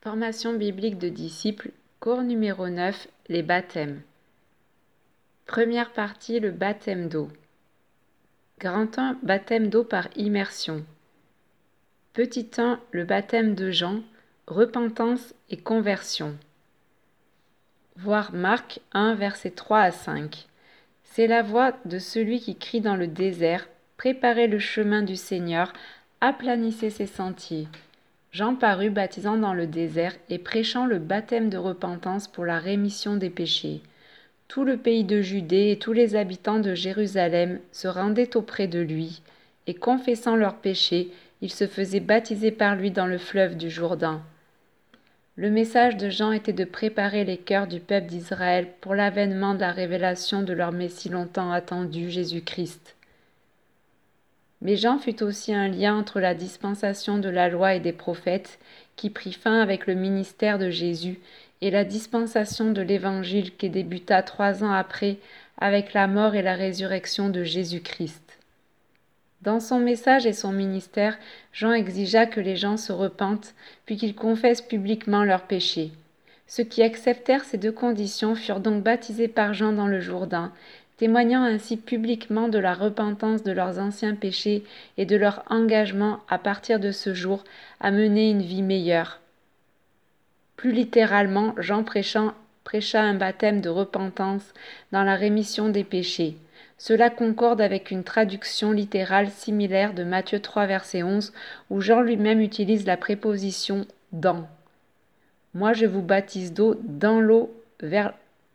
Formation biblique de disciples, cours numéro 9, les baptêmes. Première partie, le baptême d'eau. Grand 1, baptême d'eau par immersion. Petit 1, le baptême de Jean, repentance et conversion. Voir Marc 1, versets 3 à 5. C'est la voix de celui qui crie dans le désert, préparez le chemin du Seigneur, aplanissez ses sentiers. Jean parut baptisant dans le désert et prêchant le baptême de repentance pour la rémission des péchés. Tout le pays de Judée et tous les habitants de Jérusalem se rendaient auprès de lui, et confessant leurs péchés, ils se faisaient baptiser par lui dans le fleuve du Jourdain. Le message de Jean était de préparer les cœurs du peuple d'Israël pour l'avènement de la révélation de leur Messie longtemps attendu, Jésus-Christ. Mais Jean fut aussi un lien entre la dispensation de la loi et des prophètes, qui prit fin avec le ministère de Jésus, et la dispensation de l'Évangile qui débuta 3 ans après, avec la mort et la résurrection de Jésus-Christ. Dans son message et son ministère, Jean exigea que les gens se repentent, puis qu'ils confessent publiquement leurs péchés. Ceux qui acceptèrent ces 2 conditions furent donc baptisés par Jean dans le Jourdain, témoignant ainsi publiquement de la repentance de leurs anciens péchés et de leur engagement à partir de ce jour à mener une vie meilleure. Plus littéralement, Jean prêcha un baptême de repentance dans la rémission des péchés. Cela concorde avec une traduction littérale similaire de Matthieu 3, verset 11, où Jean lui-même utilise la préposition « dans ». Moi je vous baptise d'eau dans l'eau vers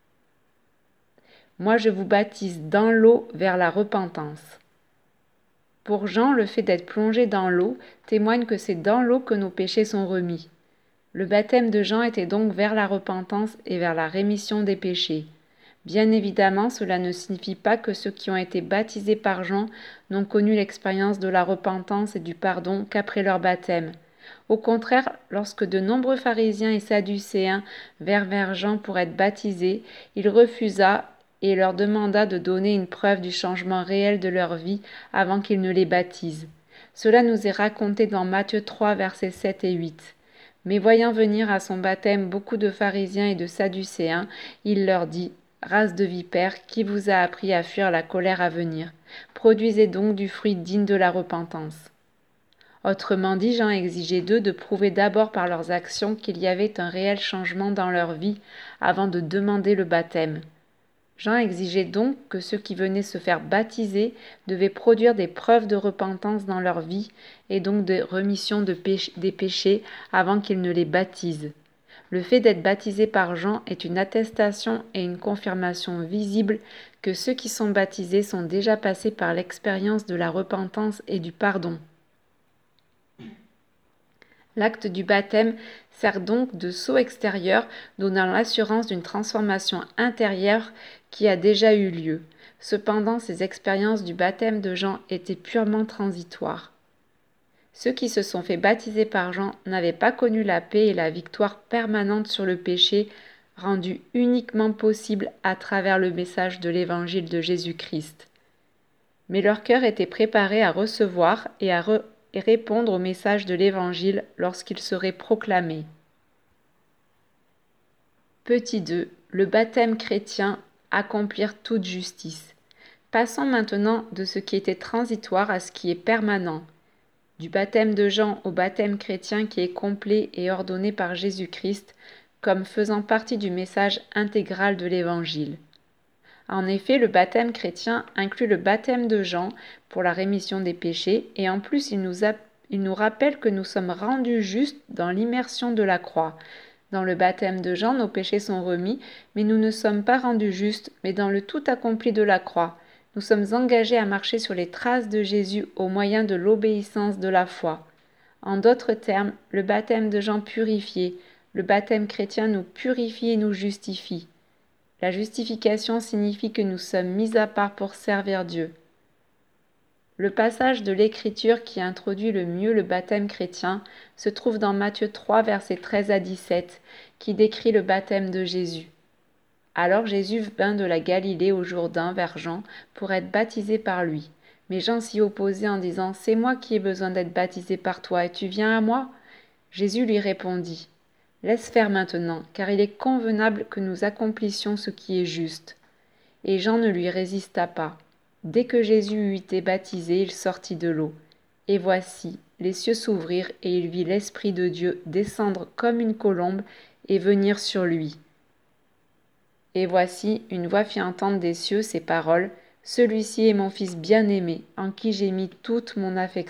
la repentance. Pour Jean, le fait d'être plongé dans l'eau témoigne que c'est dans l'eau que nos péchés sont remis. Le baptême de Jean était donc vers la repentance et vers la rémission des péchés. Bien évidemment, cela ne signifie pas que ceux qui ont été baptisés par Jean n'ont connu l'expérience de la repentance et du pardon qu'après leur baptême. Au contraire, lorsque de nombreux pharisiens et sadducéens vinrent vers Jean pour être baptisés, il refusa et leur demanda de donner une preuve du changement réel de leur vie avant qu'il ne les baptise. Cela nous est raconté dans Matthieu 3, versets 7 et 8. Mais voyant venir à son baptême beaucoup de pharisiens et de sadducéens, il leur dit « Race de vipères, qui vous a appris à fuir la colère à venir? Produisez donc du fruit digne de la repentance. » Autrement dit, Jean exigeait d'eux de prouver d'abord par leurs actions qu'il y avait un réel changement dans leur vie avant de demander le baptême. Jean exigeait donc que ceux qui venaient se faire baptiser devaient produire des preuves de repentance dans leur vie et donc de rémission des péchés avant qu'ils ne les baptisent. Le fait d'être baptisé par Jean est une attestation et une confirmation visible que ceux qui sont baptisés sont déjà passés par l'expérience de la repentance et du pardon. L'acte du baptême sert donc de sceau extérieur, donnant l'assurance d'une transformation intérieure qui a déjà eu lieu. Cependant, ces expériences du baptême de Jean étaient purement transitoires. Ceux qui se sont fait baptiser par Jean n'avaient pas connu la paix et la victoire permanente sur le péché, rendue uniquement possible à travers le message de l'Évangile de Jésus-Christ. Mais leur cœur était préparé à recevoir et à répondre au message de l'Évangile lorsqu'il serait proclamé. Petit 2. Le baptême chrétien, accomplir toute justice. Passons maintenant de ce qui était transitoire à ce qui est permanent. Du baptême de Jean au baptême chrétien qui est complet et ordonné par Jésus-Christ comme faisant partie du message intégral de l'Évangile. En effet, le baptême chrétien inclut le baptême de Jean pour la rémission des péchés et en plus il nous rappelle que nous sommes rendus justes dans l'immersion de la croix. Dans le baptême de Jean, nos péchés sont remis, mais nous ne sommes pas rendus justes, mais dans le tout accompli de la croix. Nous sommes engagés à marcher sur les traces de Jésus au moyen de l'obéissance de la foi. En d'autres termes, le baptême de Jean purifiait, le baptême chrétien nous purifie et nous justifie. La justification signifie que nous sommes mis à part pour servir Dieu. Le passage de l'Écriture qui introduit le mieux le baptême chrétien se trouve dans Matthieu 3, versets 13 à 17, qui décrit le baptême de Jésus. Alors Jésus vint de la Galilée au Jourdain vers Jean pour être baptisé par lui. Mais Jean s'y opposait en disant « C'est moi qui ai besoin d'être baptisé par toi, et tu viens à moi ?» Jésus lui répondit Laisse faire maintenant, car il est convenable que nous accomplissions ce qui est juste. » Et Jean ne lui résista pas. Dès que Jésus eut été baptisé, il sortit de l'eau. Et voici, les cieux s'ouvrirent, et il vit l'Esprit de Dieu descendre comme une colombe et venir sur lui. Et voici, une voix fit entendre des cieux ces paroles, « Celui-ci est mon Fils bien-aimé, en qui j'ai mis toute mon affection. »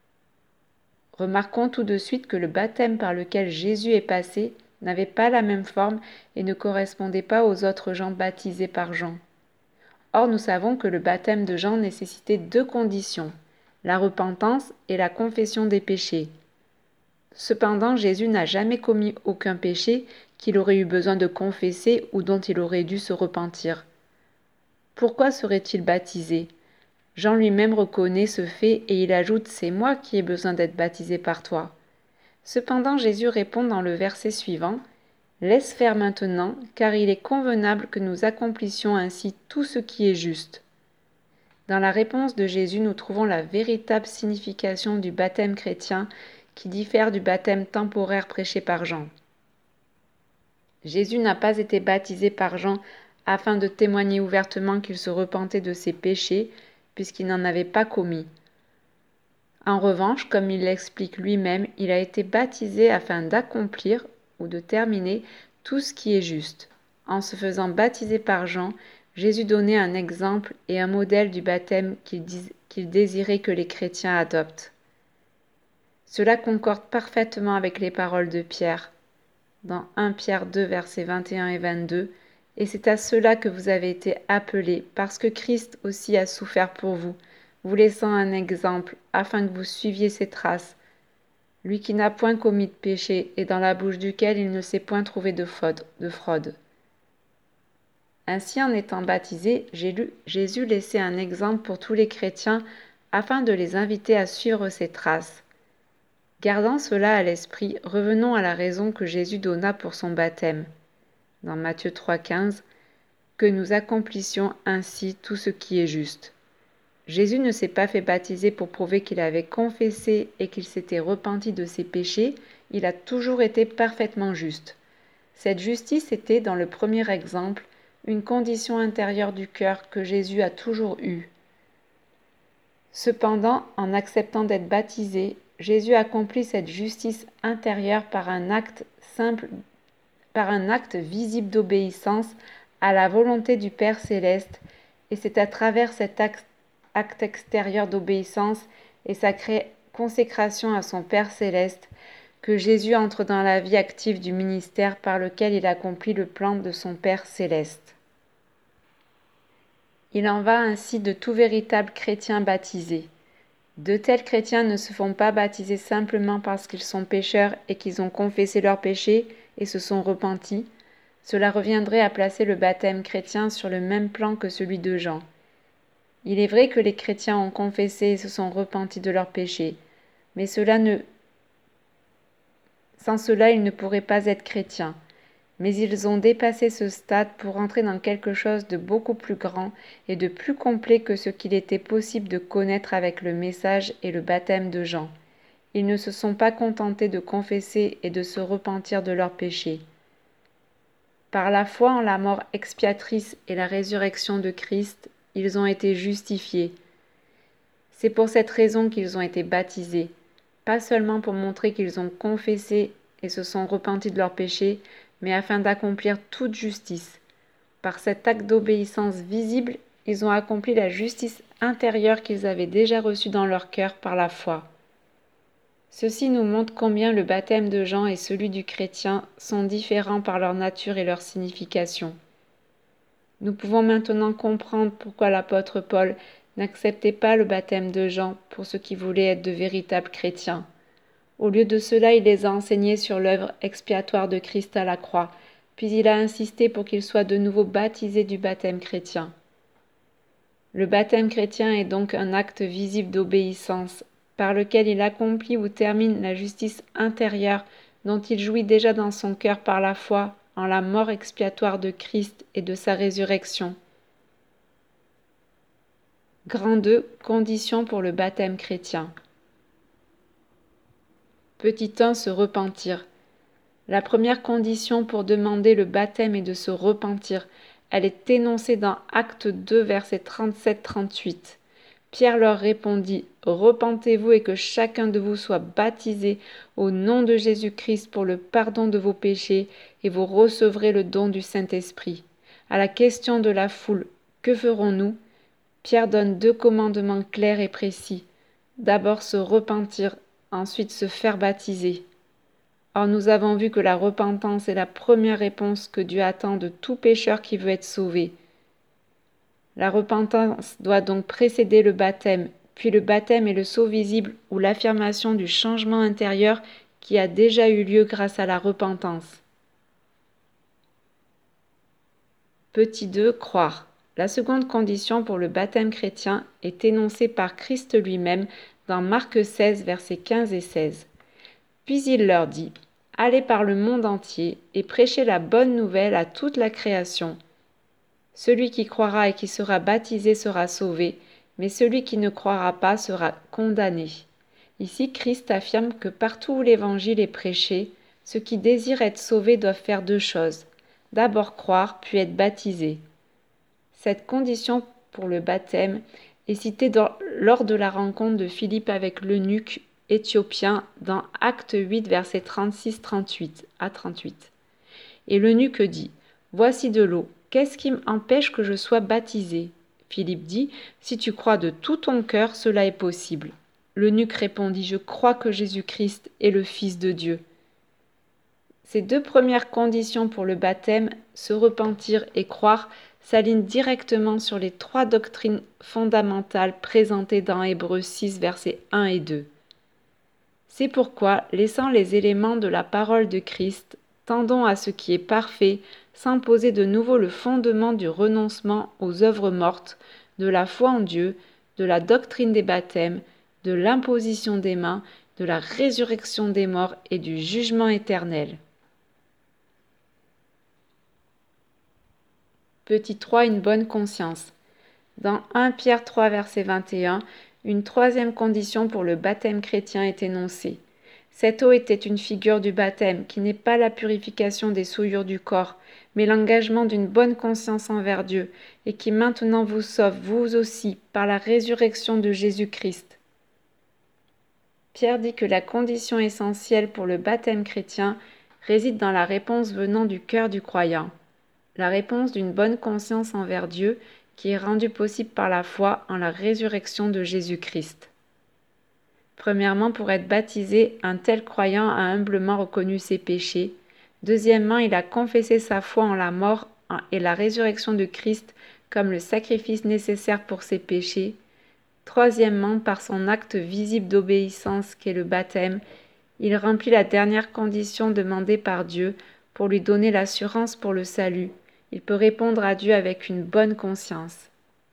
Remarquons tout de suite que le baptême par lequel Jésus est passé n'avait pas la même forme et ne correspondait pas aux autres gens baptisés par Jean. Or, nous savons que le baptême de Jean nécessitait 2 conditions, la repentance et la confession des péchés. Cependant, Jésus n'a jamais commis aucun péché qu'il aurait eu besoin de confesser ou dont il aurait dû se repentir. Pourquoi serait-il baptisé ? Jean lui-même reconnaît ce fait et il ajoute « C'est moi qui ai besoin d'être baptisé par toi ». Cependant, Jésus répond dans le verset suivant « Laisse faire maintenant, car il est convenable que nous accomplissions ainsi tout ce qui est juste. » Dans la réponse de Jésus, nous trouvons la véritable signification du baptême chrétien qui diffère du baptême temporaire prêché par Jean. Jésus n'a pas été baptisé par Jean afin de témoigner ouvertement qu'il se repentait de ses péchés, puisqu'il n'en avait pas commis. En revanche, comme il l'explique lui-même, il a été baptisé afin d'accomplir ou de terminer tout ce qui est juste. En se faisant baptiser par Jean, Jésus donnait un exemple et un modèle du baptême qu'il désirait que les chrétiens adoptent. Cela concorde parfaitement avec les paroles de Pierre, dans 1 Pierre 2, versets 21 et 22, « Et c'est à cela que vous avez été appelés, parce que Christ aussi a souffert pour vous, vous laissant un exemple, afin que vous suiviez ses traces, lui qui n'a point commis de péché, et dans la bouche duquel il ne s'est point trouvé de fraude. » Ainsi, en étant baptisé, Jésus laissait un exemple pour tous les chrétiens, afin de les inviter à suivre ses traces. Gardant cela à l'esprit, revenons à la raison que Jésus donna pour son baptême. Dans Matthieu 3,15, « Que nous accomplissions ainsi tout ce qui est juste. » Jésus ne s'est pas fait baptiser pour prouver qu'il avait confessé et qu'il s'était repenti de ses péchés, il a toujours été parfaitement juste. Cette justice était, dans le premier exemple, une condition intérieure du cœur que Jésus a toujours eue. Cependant, en acceptant d'être baptisé, Jésus accomplit cette justice intérieure par un acte visible d'obéissance à la volonté du Père céleste, et c'est à travers cet acte extérieur d'obéissance et sa consécration à son Père céleste que Jésus entre dans la vie active du ministère par lequel il accomplit le plan de son Père céleste. Il en va ainsi de tout véritable chrétien baptisé. De tels chrétiens ne se font pas baptiser simplement parce qu'ils sont pécheurs et qu'ils ont confessé leurs péchés et se sont repentis. Cela reviendrait à placer le baptême chrétien sur le même plan que celui de Jean. Il est vrai que les chrétiens ont confessé et se sont repentis de leurs péchés, mais sans cela ils ne pourraient pas être chrétiens. Mais ils ont dépassé ce stade pour entrer dans quelque chose de beaucoup plus grand et de plus complet que ce qu'il était possible de connaître avec le message et le baptême de Jean. Ils ne se sont pas contentés de confesser et de se repentir de leurs péchés. Par la foi en la mort expiatrice et la résurrection de Christ, ils ont été justifiés. C'est pour cette raison qu'ils ont été baptisés, pas seulement pour montrer qu'ils ont confessé et se sont repentis de leurs péchés, mais afin d'accomplir toute justice. Par cet acte d'obéissance visible, ils ont accompli la justice intérieure qu'ils avaient déjà reçue dans leur cœur par la foi. Ceci nous montre combien le baptême de Jean et celui du chrétien sont différents par leur nature et leur signification. Nous pouvons maintenant comprendre pourquoi l'apôtre Paul n'acceptait pas le baptême de Jean pour ceux qui voulaient être de véritables chrétiens. Au lieu de cela, il les a enseignés sur l'œuvre expiatoire de Christ à la croix, puis il a insisté pour qu'ils soient de nouveau baptisés du baptême chrétien. Le baptême chrétien est donc un acte visible d'obéissance, par lequel il accomplit ou termine la justice intérieure dont il jouit déjà dans son cœur par la foi en la mort expiatoire de Christ et de sa résurrection. Grand 2. Conditions pour le baptême chrétien. Petit 1. Se repentir. La première condition pour demander le baptême est de se repentir. Elle est énoncée dans Actes 2, versets 37-38. Pierre leur répondit, « Repentez-vous et que chacun de vous soit baptisé au nom de Jésus-Christ pour le pardon de vos péchés, et vous recevrez le don du Saint-Esprit. » À la question de la foule, « Que ferons-nous » Pierre donne 2 commandements clairs et précis. D'abord se repentir, ensuite se faire baptiser. Or nous avons vu que la repentance est la première réponse que Dieu attend de tout pécheur qui veut être sauvé. La repentance doit donc précéder le baptême, puis le baptême est le sceau visible ou l'affirmation du changement intérieur qui a déjà eu lieu grâce à la repentance. Petit 2. Croire. La seconde condition pour le baptême chrétien est énoncée par Christ lui-même dans Marc 16, versets 15 et 16. Puis il leur dit, « Allez par le monde entier et prêchez la bonne nouvelle à toute la création. Celui qui croira et qui sera baptisé sera sauvé, mais celui qui ne croira pas sera condamné. » Ici, Christ affirme que partout où l'évangile est prêché, ceux qui désirent être sauvés doivent faire 2 choses. D'abord croire, puis être baptisés. Cette condition pour le baptême est citée lors de la rencontre de Philippe avec l'eunuque éthiopien dans Acte 8, versets 36-38 à 38. Et l'eunuque dit, « Voici de l'eau. Qu'est-ce qui m'empêche que je sois baptisé ?» Philippe dit, « Si tu crois de tout ton cœur, cela est possible. » L'eunuque répondit, « Je crois que Jésus-Christ est le Fils de Dieu. » Ces 2 premières conditions pour le baptême, se repentir et croire, s'alignent directement sur les 3 doctrines fondamentales présentées dans Hébreux 6, versets 1 et 2. C'est pourquoi, laissant les éléments de la parole de Christ, tendons à ce qui est parfait, sans poser de nouveau le fondement du renoncement aux œuvres mortes, de la foi en Dieu, de la doctrine des baptêmes, de l'imposition des mains, de la résurrection des morts et du jugement éternel. Petit 3. Une bonne conscience. Dans 1 Pierre 3, verset 21, une 3e condition pour le baptême chrétien est énoncée. Cette eau était une figure du baptême, qui n'est pas la purification des souillures du corps, mais l'engagement d'une bonne conscience envers Dieu, et qui maintenant vous sauve, vous aussi, par la résurrection de Jésus-Christ. Pierre dit que la condition essentielle pour le baptême chrétien réside dans la réponse venant du cœur du croyant. La réponse d'une bonne conscience envers Dieu qui est rendue possible par la foi en la résurrection de Jésus-Christ. Premièrement, pour être baptisé, un tel croyant a humblement reconnu ses péchés. Deuxièmement, il a confessé sa foi en la mort et la résurrection de Christ comme le sacrifice nécessaire pour ses péchés. Troisièmement, par son acte visible d'obéissance qu'est le baptême, il remplit la dernière condition demandée par Dieu pour lui donner l'assurance pour le salut. Il peut répondre à Dieu avec une bonne conscience.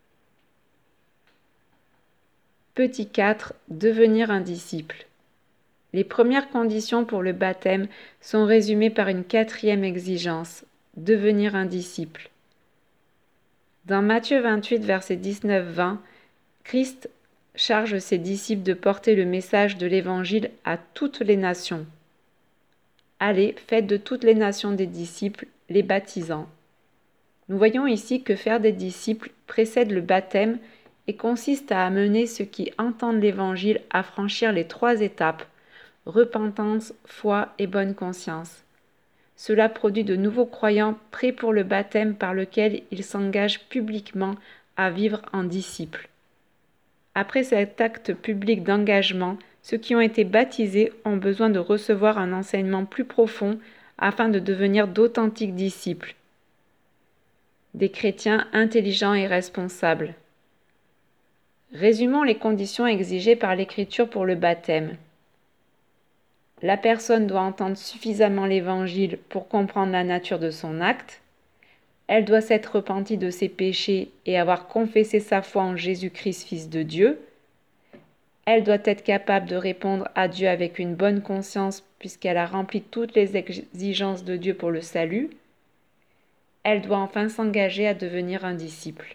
Petit 4. Devenir un disciple. Les premières conditions pour le baptême sont résumées par une 4e exigence, devenir un disciple. Dans Matthieu 28, versets 19-20, Christ charge ses disciples de porter le message de l'Évangile à toutes les nations. Allez, faites de toutes les nations des disciples, les baptisant. Nous voyons ici que faire des disciples précède le baptême et consiste à amener ceux qui entendent l'Évangile à franchir les 3 étapes, repentance, foi et bonne conscience. Cela produit de nouveaux croyants prêts pour le baptême par lequel ils s'engagent publiquement à vivre en disciples. Après cet acte public d'engagement, ceux qui ont été baptisés ont besoin de recevoir un enseignement plus profond afin de devenir d'authentiques disciples, des chrétiens intelligents et responsables. Résumons les conditions exigées par l'Écriture pour le baptême. La personne doit entendre suffisamment l'Évangile pour comprendre la nature de son acte. Elle doit s'être repentie de ses péchés et avoir confessé sa foi en Jésus-Christ, Fils de Dieu. Elle doit être capable de répondre à Dieu avec une bonne conscience puisqu'elle a rempli toutes les exigences de Dieu pour le salut. Elle doit enfin s'engager à devenir un disciple.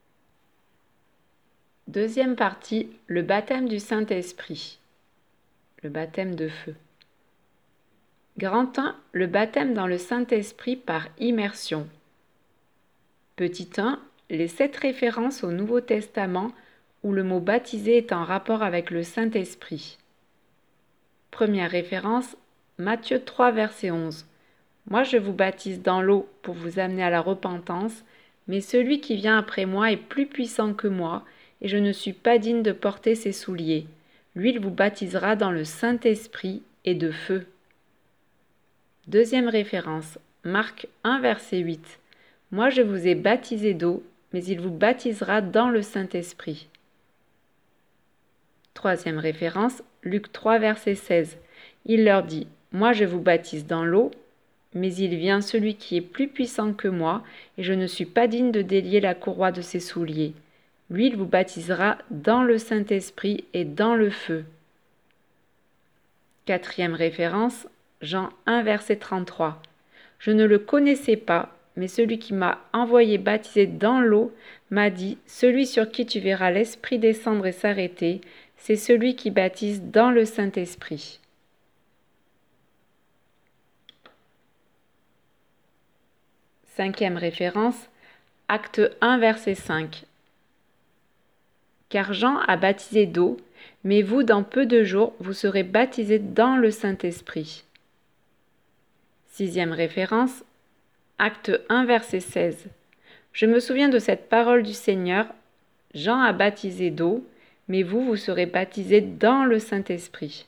Deuxième partie, le baptême du Saint-Esprit. le baptême de feu. Grand 1, le baptême dans le Saint-Esprit par immersion. Petit 1, les 7 références au Nouveau Testament où le mot baptisé est en rapport avec le Saint-Esprit. Première référence, Matthieu 3, verset 11. Moi je vous baptise dans l'eau pour vous amener à la repentance, mais celui qui vient après moi est plus puissant que moi, et je ne suis pas digne de porter ses souliers. Lui, il vous baptisera dans le Saint-Esprit et de feu. Deuxième référence, Marc 1, verset 8. Moi je vous ai baptisé d'eau, mais il vous baptisera dans le Saint-Esprit. Troisième référence, Luc 3, verset 16. Il leur dit, moi je vous baptise dans l'eau, mais il vient celui qui est plus puissant que moi, et je ne suis pas digne de délier la courroie de ses souliers. Lui, il vous baptisera dans le Saint-Esprit et dans le feu. Quatrième référence, Jean 1, verset 33. Je ne le connaissais pas, mais celui qui m'a envoyé baptiser dans l'eau m'a dit, celui sur qui tu verras l'Esprit descendre et s'arrêter, c'est celui qui baptise dans le Saint-Esprit. Cinquième référence, Acte 1, verset 5. Car Jean a baptisé d'eau, mais vous, dans peu de jours, vous serez baptisés dans le Saint-Esprit. Sixième référence, Acte 1, verset 16. Je me souviens de cette parole du Seigneur, Jean a baptisé d'eau, mais vous, vous serez baptisés dans le Saint-Esprit.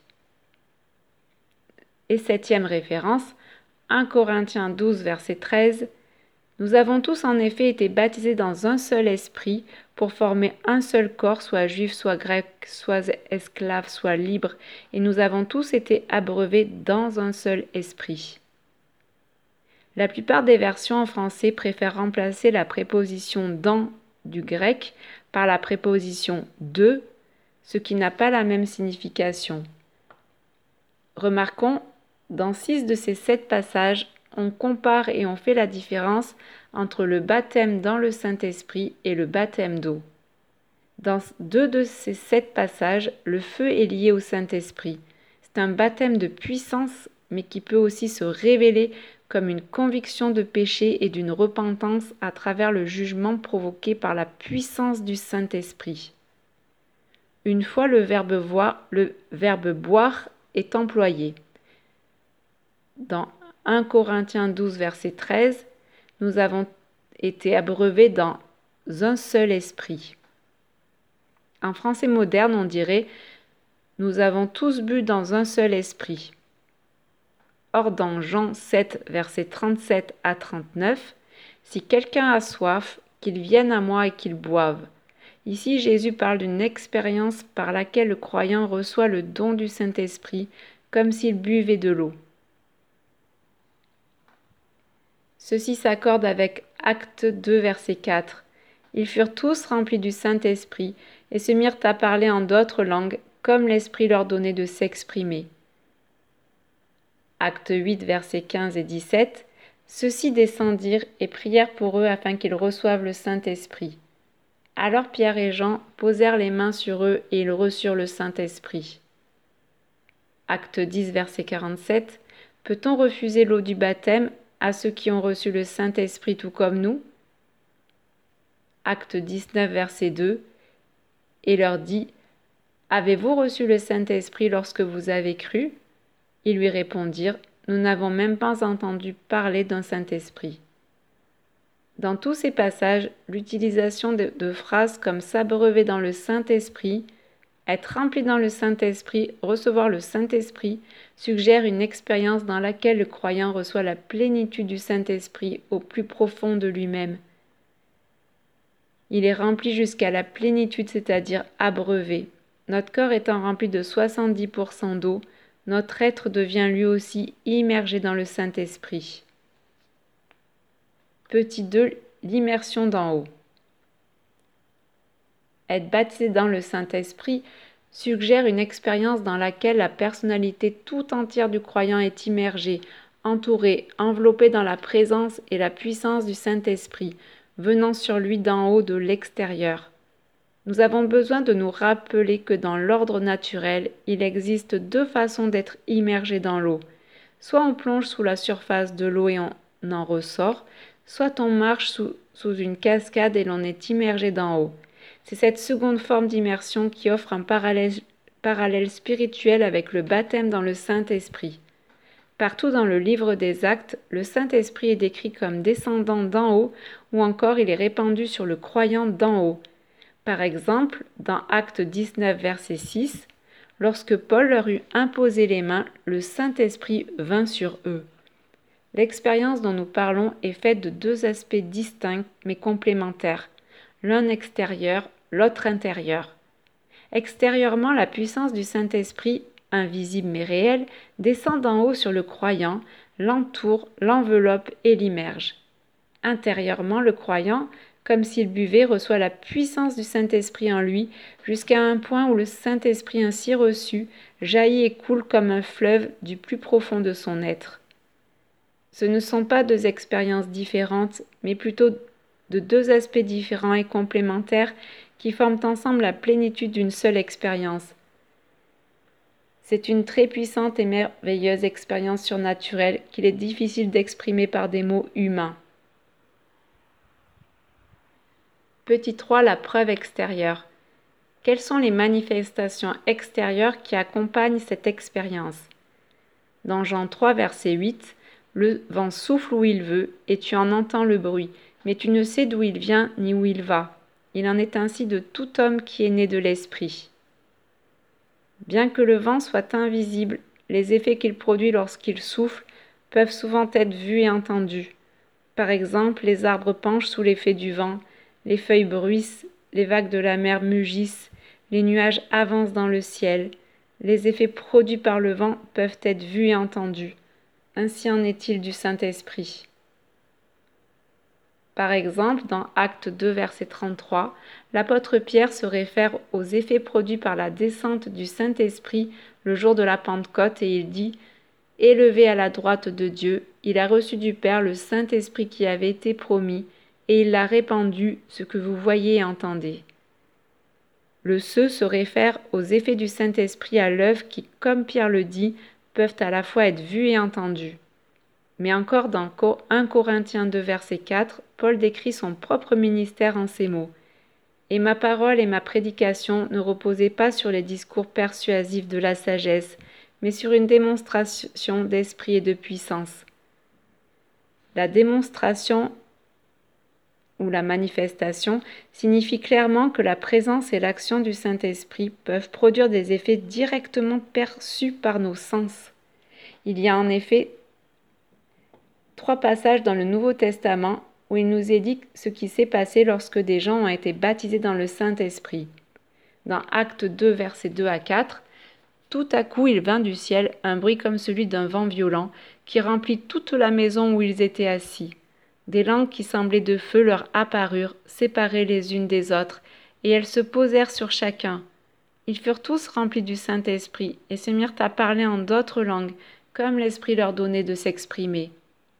Et septième référence, 1 Corinthiens 12, verset 13. Nous avons tous en effet été baptisés dans un seul esprit pour former un seul corps, soit juif, soit grec, soit esclave, soit libre, et nous avons tous été abreuvés dans un seul esprit. La plupart des versions en français préfèrent remplacer la préposition dans du grec par la préposition de, ce qui n'a pas la même signification. Remarquons, dans 6 de ces 7 passages, on compare et on fait la différence entre le baptême dans le Saint-Esprit et le baptême d'eau. Dans 2 de ces 7 passages, le feu est lié au Saint-Esprit. C'est un baptême de puissance, mais qui peut aussi se révéler comme une conviction de péché et d'une repentance à travers le jugement provoqué par la puissance du Saint-Esprit. Une fois le verbe boire est employé. Dans 1 Corinthiens 12, verset 13, nous avons été abreuvés dans un seul esprit. En français moderne, on dirait « Nous avons tous bu dans un seul esprit ». Or, dans Jean 7, versets 37 à 39, « Si quelqu'un a soif, qu'il vienne à moi et qu'il boive ». Ici, Jésus parle d'une expérience par laquelle le croyant reçoit le don du Saint-Esprit, comme s'il buvait de l'eau. Ceci s'accorde avec Acte 2, verset 4. Ils furent tous remplis du Saint-Esprit et se mirent à parler en d'autres langues, comme l'Esprit leur donnait de s'exprimer. Acte 8, versets 15 et 17. Ceux-ci descendirent et prièrent pour eux afin qu'ils reçoivent le Saint-Esprit. Alors Pierre et Jean posèrent les mains sur eux et ils reçurent le Saint-Esprit. Acte 10, verset 47. Peut-on refuser l'eau du baptême à ceux qui ont reçu le Saint-Esprit tout comme nous? Acte 19, verset 2. Et leur dit, avez-vous reçu le Saint-Esprit lorsque vous avez cru? Ils lui répondirent, nous n'avons même pas entendu parler d'un Saint-Esprit. Dans tous ces passages, l'utilisation de phrases comme s'abreuver dans le Saint-Esprit, être rempli dans le Saint-Esprit, recevoir le Saint-Esprit, suggère une expérience dans laquelle le croyant reçoit la plénitude du Saint-Esprit au plus profond de lui-même. Il est rempli jusqu'à la plénitude, c'est-à-dire abreuvé. Notre corps étant rempli de 70% d'eau, notre être devient lui aussi immergé dans le Saint-Esprit. Petit 2, l'immersion d'en haut. Être baptisé dans le Saint-Esprit suggère une expérience dans laquelle la personnalité tout entière du croyant est immergée, entourée, enveloppée dans la présence et la puissance du Saint-Esprit, venant sur lui d'en haut de l'extérieur. Nous avons besoin de nous rappeler que dans l'ordre naturel, il existe deux façons d'être immergé dans l'eau. Soit on plonge sous la surface de l'eau et on en ressort, soit on marche sous une cascade et l'on est immergé d'en haut. C'est cette seconde forme d'immersion qui offre un parallèle spirituel avec le baptême dans le Saint-Esprit. Partout dans le livre des Actes, le Saint-Esprit est décrit comme descendant d'en haut ou encore il est répandu sur le croyant d'en haut. Par exemple, dans Actes 19, verset 6, lorsque Paul leur eut imposé les mains, le Saint-Esprit vint sur eux. L'expérience dont nous parlons est faite de deux aspects distincts mais complémentaires, l'un extérieur, l'autre intérieur. Extérieurement, la puissance du Saint-Esprit, invisible mais réelle, descend d'en haut sur le croyant, l'entoure, l'enveloppe et l'immerge. Intérieurement, le croyant, comme s'il buvait, reçoit la puissance du Saint-Esprit en lui, jusqu'à un point où le Saint-Esprit ainsi reçu jaillit et coule comme un fleuve du plus profond de son être. Ce ne sont pas deux expériences différentes, mais plutôt de deux aspects différents et complémentaires qui forment ensemble la plénitude d'une seule expérience. C'est une très puissante et merveilleuse expérience surnaturelle qu'il est difficile d'exprimer par des mots humains. Petit 3. La preuve extérieure. Quelles sont les manifestations extérieures qui accompagnent cette expérience? Dans Jean 3, verset 8, le vent souffle où il veut, et tu en entends le bruit, mais tu ne sais d'où il vient ni où il va. Il en est ainsi de tout homme qui est né de l'Esprit. Bien que le vent soit invisible, les effets qu'il produit lorsqu'il souffle peuvent souvent être vus et entendus. Par exemple, les arbres penchent sous l'effet du vent, les feuilles bruissent, les vagues de la mer mugissent, les nuages avancent dans le ciel. Les effets produits par le vent peuvent être vus et entendus. Ainsi en est-il du Saint-Esprit. Par exemple, dans Actes 2, verset 33, l'apôtre Pierre se réfère aux effets produits par la descente du Saint-Esprit le jour de la Pentecôte et il dit « Élevé à la droite de Dieu, il a reçu du Père le Saint-Esprit qui avait été promis, et il l'a répandu, ce que vous voyez et entendez. » Le se réfère aux effets du Saint-Esprit à l'œuvre qui, comme Pierre le dit, peuvent à la fois être vus et entendus. Mais encore dans 1 Corinthiens 2, verset 4, Paul décrit son propre ministère en ces mots. « Et ma parole et ma prédication ne reposaient pas sur les discours persuasifs de la sagesse, mais sur une démonstration d'esprit et de puissance. » La démonstration ou la manifestation signifie clairement que la présence et l'action du Saint-Esprit peuvent produire des effets directement perçus par nos sens. Il y a en effet 3 passages dans le Nouveau Testament où il nous est dit ce qui s'est passé lorsque des gens ont été baptisés dans le Saint-Esprit. Dans Actes 2, versets 2 à 4, tout à coup il vint du ciel un bruit comme celui d'un vent violent qui remplit toute la maison où ils étaient assis. Des langues qui semblaient de feu leur apparurent, séparées les unes des autres, et elles se posèrent sur chacun. Ils furent tous remplis du Saint-Esprit et se mirent à parler en d'autres langues, comme l'Esprit leur donnait de s'exprimer.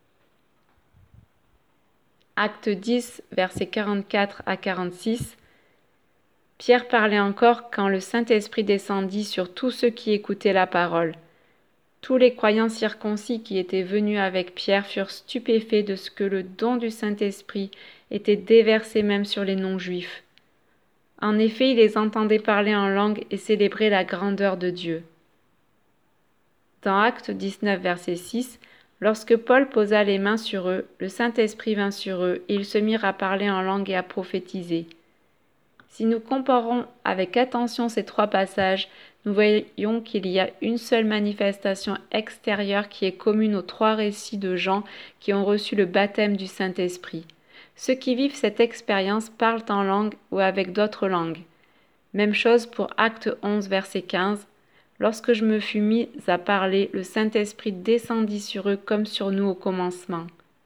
Acte 10, versets 44 à 46. Pierre parlait encore quand le Saint-Esprit descendit sur tous ceux qui écoutaient la parole. Tous les croyants circoncis qui étaient venus avec Pierre furent stupéfaits de ce que le don du Saint-Esprit était déversé même sur les non-juifs. En effet, ils les entendaient parler en langue et célébrer la grandeur de Dieu. Dans Acte 19, verset 6, lorsque Paul posa les mains sur eux, le Saint-Esprit vint sur eux et ils se mirent à parler en langue et à prophétiser. Si nous comparons avec attention ces 3 passages, nous voyons qu'il y a une seule manifestation extérieure qui est commune aux 3 récits de gens qui ont reçu le baptême du Saint-Esprit. Ceux qui vivent cette expérience parlent en langue ou avec d'autres langues. Même chose pour Acte 11, verset 15. Lorsque je me fus mis à parler, le Saint-Esprit descendit sur eux comme sur nous au commencement.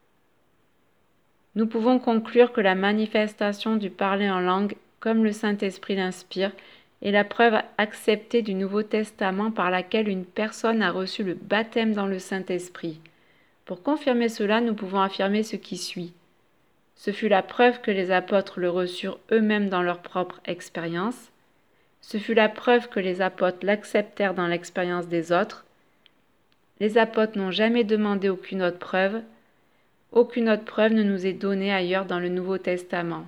Nous pouvons conclure que la manifestation du parler en langue, comme le Saint-Esprit l'inspire, est la preuve acceptée du Nouveau Testament par laquelle une personne a reçu le baptême dans le Saint-Esprit. Pour confirmer cela, nous pouvons affirmer ce qui suit. Ce fut la preuve que les apôtres le reçurent eux-mêmes dans leur propre expérience. Ce fut la preuve que les apôtres l'acceptèrent dans l'expérience des autres. Les apôtres n'ont jamais demandé aucune autre preuve. Aucune autre preuve ne nous est donnée ailleurs dans le Nouveau Testament.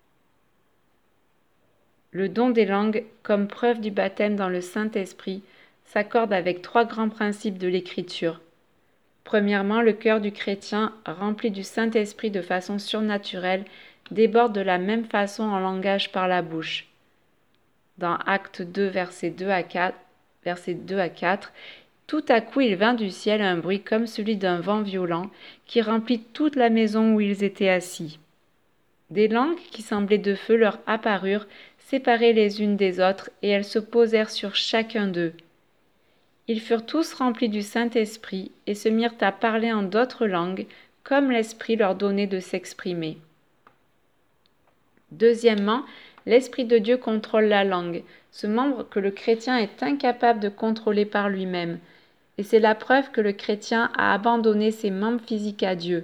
Le don des langues, comme preuve du baptême dans le Saint-Esprit, s'accorde avec trois grands principes de l'Écriture. Premièrement, le cœur du chrétien, rempli du Saint-Esprit de façon surnaturelle, déborde de la même façon en langage par la bouche. Dans Actes 2, versets 2 à 4, tout à coup il vint du ciel un bruit comme celui d'un vent violent qui remplit toute la maison où ils étaient assis. Des langues qui semblaient de feu leur apparurent, séparées les unes des autres, et elles se posèrent sur chacun d'eux. Ils furent tous remplis du Saint-Esprit et se mirent à parler en d'autres langues, comme l'Esprit leur donnait de s'exprimer. Deuxièmement, l'Esprit de Dieu contrôle la langue, ce membre que le chrétien est incapable de contrôler par lui-même, et c'est la preuve que le chrétien a abandonné ses membres physiques à Dieu.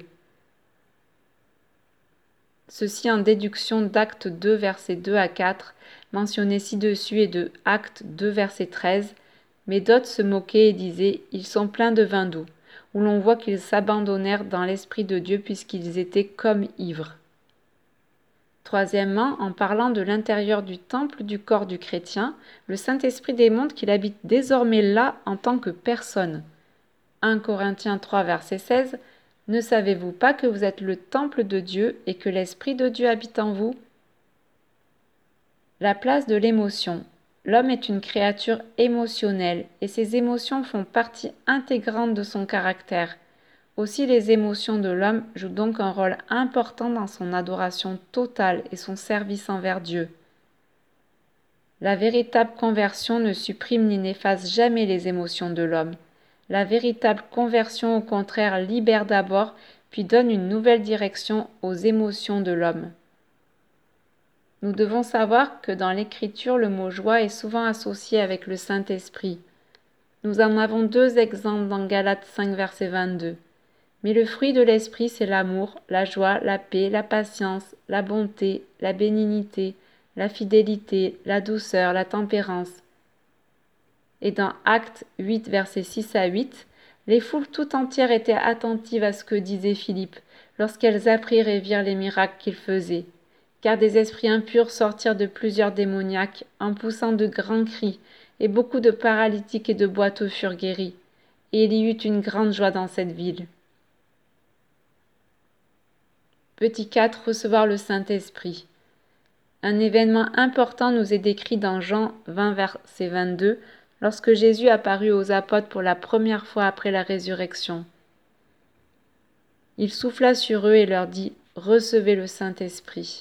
Ceci en déduction d'Actes 2, versets 2 à 4, mentionnés ci-dessus, et de Actes 2, verset 13, mais d'autres se moquaient et disaient « Ils sont pleins de vin doux », où l'on voit qu'ils s'abandonnèrent dans l'Esprit de Dieu puisqu'ils étaient comme ivres. Troisièmement, en parlant de l'intérieur du temple du corps du chrétien, le Saint-Esprit démontre qu'il habite désormais là en tant que personne. 1 Corinthiens 3, verset 16, « Ne savez-vous pas que vous êtes le temple de Dieu et que l'Esprit de Dieu habite en vous ?» La place de l'émotion. L'homme est une créature émotionnelle et ses émotions font partie intégrante de son caractère. Aussi les émotions de l'homme jouent donc un rôle important dans son adoration totale et son service envers Dieu. La véritable conversion ne supprime ni n'efface jamais les émotions de l'homme. La véritable conversion, au contraire, libère d'abord, puis donne une nouvelle direction aux émotions de l'homme. Nous devons savoir que dans l'Écriture, le mot joie est souvent associé avec le Saint-Esprit. Nous en avons deux exemples dans Galates 5, verset 22. Mais le fruit de l'Esprit, c'est l'amour, la joie, la paix, la patience, la bonté, la bénignité, la fidélité, la douceur, la tempérance. Et dans Actes 8, versets 6 à 8, les foules tout entières étaient attentives à ce que disait Philippe, lorsqu'elles apprirent et virent les miracles qu'il faisait. Car des esprits impurs sortirent de plusieurs démoniaques, en poussant de grands cris, et beaucoup de paralytiques et de boiteux furent guéris. Et il y eut une grande joie dans cette ville. Petit 4. Recevoir le Saint-Esprit. Un événement important nous est décrit dans Jean 20, verset 22, lorsque Jésus apparut aux apôtres pour la première fois après la résurrection. Il souffla sur eux et leur dit « Recevez le Saint-Esprit ».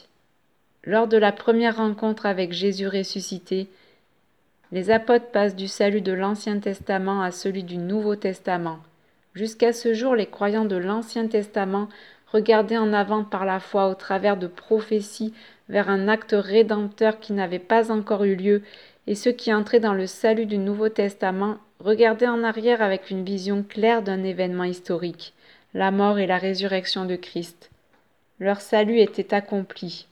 Lors de la première rencontre avec Jésus ressuscité, les apôtres passent du salut de l'Ancien Testament à celui du Nouveau Testament. Jusqu'à ce jour, les croyants de l'Ancien Testament regardaient en avant par la foi au travers de prophéties vers un acte rédempteur qui n'avait pas encore eu lieu, et ceux qui entraient dans le salut du Nouveau Testament regardaient en arrière avec une vision claire d'un événement historique, la mort et la résurrection de Christ. Leur salut était accompli.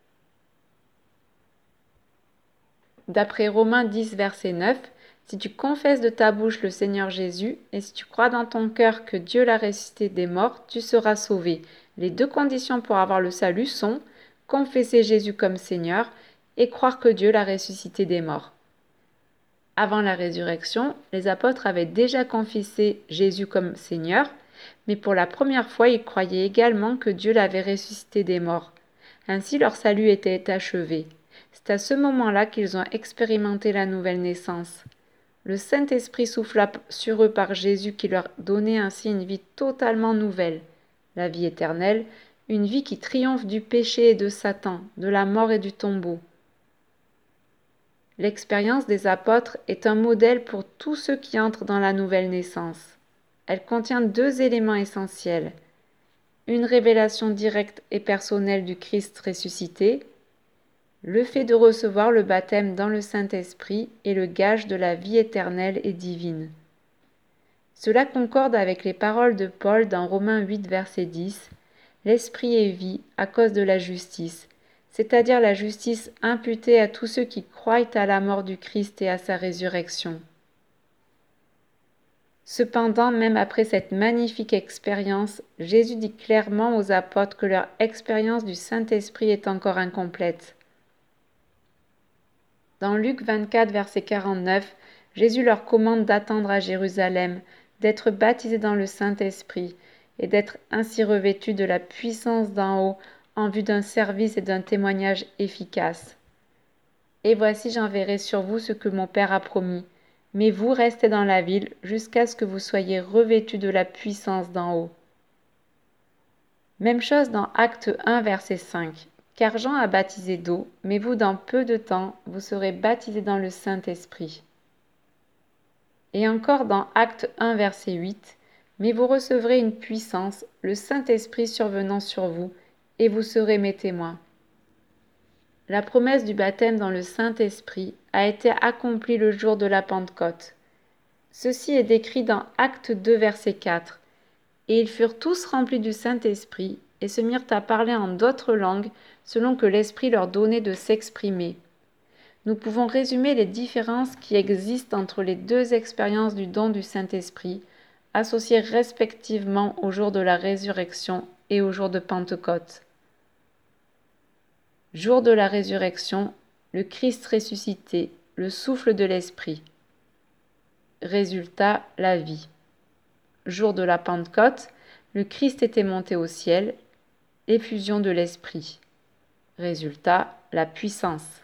D'après Romains 10, verset 9, « Si tu confesses de ta bouche le Seigneur Jésus, et si tu crois dans ton cœur que Dieu l'a ressuscité des morts, tu seras sauvé. » Les deux conditions pour avoir le salut sont confesser Jésus comme Seigneur et croire que Dieu l'a ressuscité des morts. Avant la résurrection, les apôtres avaient déjà confessé Jésus comme Seigneur, mais pour la première fois, ils croyaient également que Dieu l'avait ressuscité des morts. Ainsi, leur salut était achevé. C'est à ce moment-là qu'ils ont expérimenté la nouvelle naissance. Le Saint-Esprit souffla sur eux par Jésus qui leur donnait ainsi une vie totalement nouvelle, la vie éternelle, une vie qui triomphe du péché et de Satan, de la mort et du tombeau. L'expérience des apôtres est un modèle pour tous ceux qui entrent dans la nouvelle naissance. Elle contient deux éléments essentiels. Une révélation directe et personnelle du Christ ressuscité, le fait de recevoir le baptême dans le Saint-Esprit est le gage de la vie éternelle et divine. Cela concorde avec les paroles de Paul dans Romains 8, verset 10. l'esprit est vie à cause de la justice, c'est-à-dire la justice imputée à tous ceux qui croient à la mort du Christ et à sa résurrection. Cependant, même après cette magnifique expérience, Jésus dit clairement aux apôtres que leur expérience du Saint-Esprit est encore incomplète. Dans Luc 24, verset 49, Jésus leur commande d'attendre à Jérusalem, d'être baptisés dans le Saint-Esprit et d'être ainsi revêtus de la puissance d'en haut en vue d'un service et d'un témoignage efficace. Et voici, j'enverrai sur vous ce que mon Père a promis. Mais vous restez dans la ville jusqu'à ce que vous soyez revêtus de la puissance d'en haut. Même chose dans Acte 1, verset 5. Car Jean a baptisé d'eau, mais vous, dans peu de temps, vous serez baptisés dans le Saint-Esprit. Et encore dans Acte 1, verset 8. Mais vous recevrez une puissance, le Saint-Esprit survenant sur vous, et vous serez mes témoins. La promesse du baptême dans le Saint-Esprit a été accomplie le jour de la Pentecôte. Ceci est décrit dans Acte 2, verset 4. Et ils furent tous remplis du Saint-Esprit et se mirent à parler en d'autres langues selon que l'Esprit leur donnait de s'exprimer. Nous pouvons résumer les différences qui existent entre les deux expériences du don du Saint-Esprit, associées respectivement au jour de la résurrection et au jour de Pentecôte. Jour de la résurrection, le Christ ressuscité, le souffle de l'Esprit. Résultat, la vie. Jour de la Pentecôte, le Christ était monté au ciel, effusion de l'Esprit. Résultat, la puissance.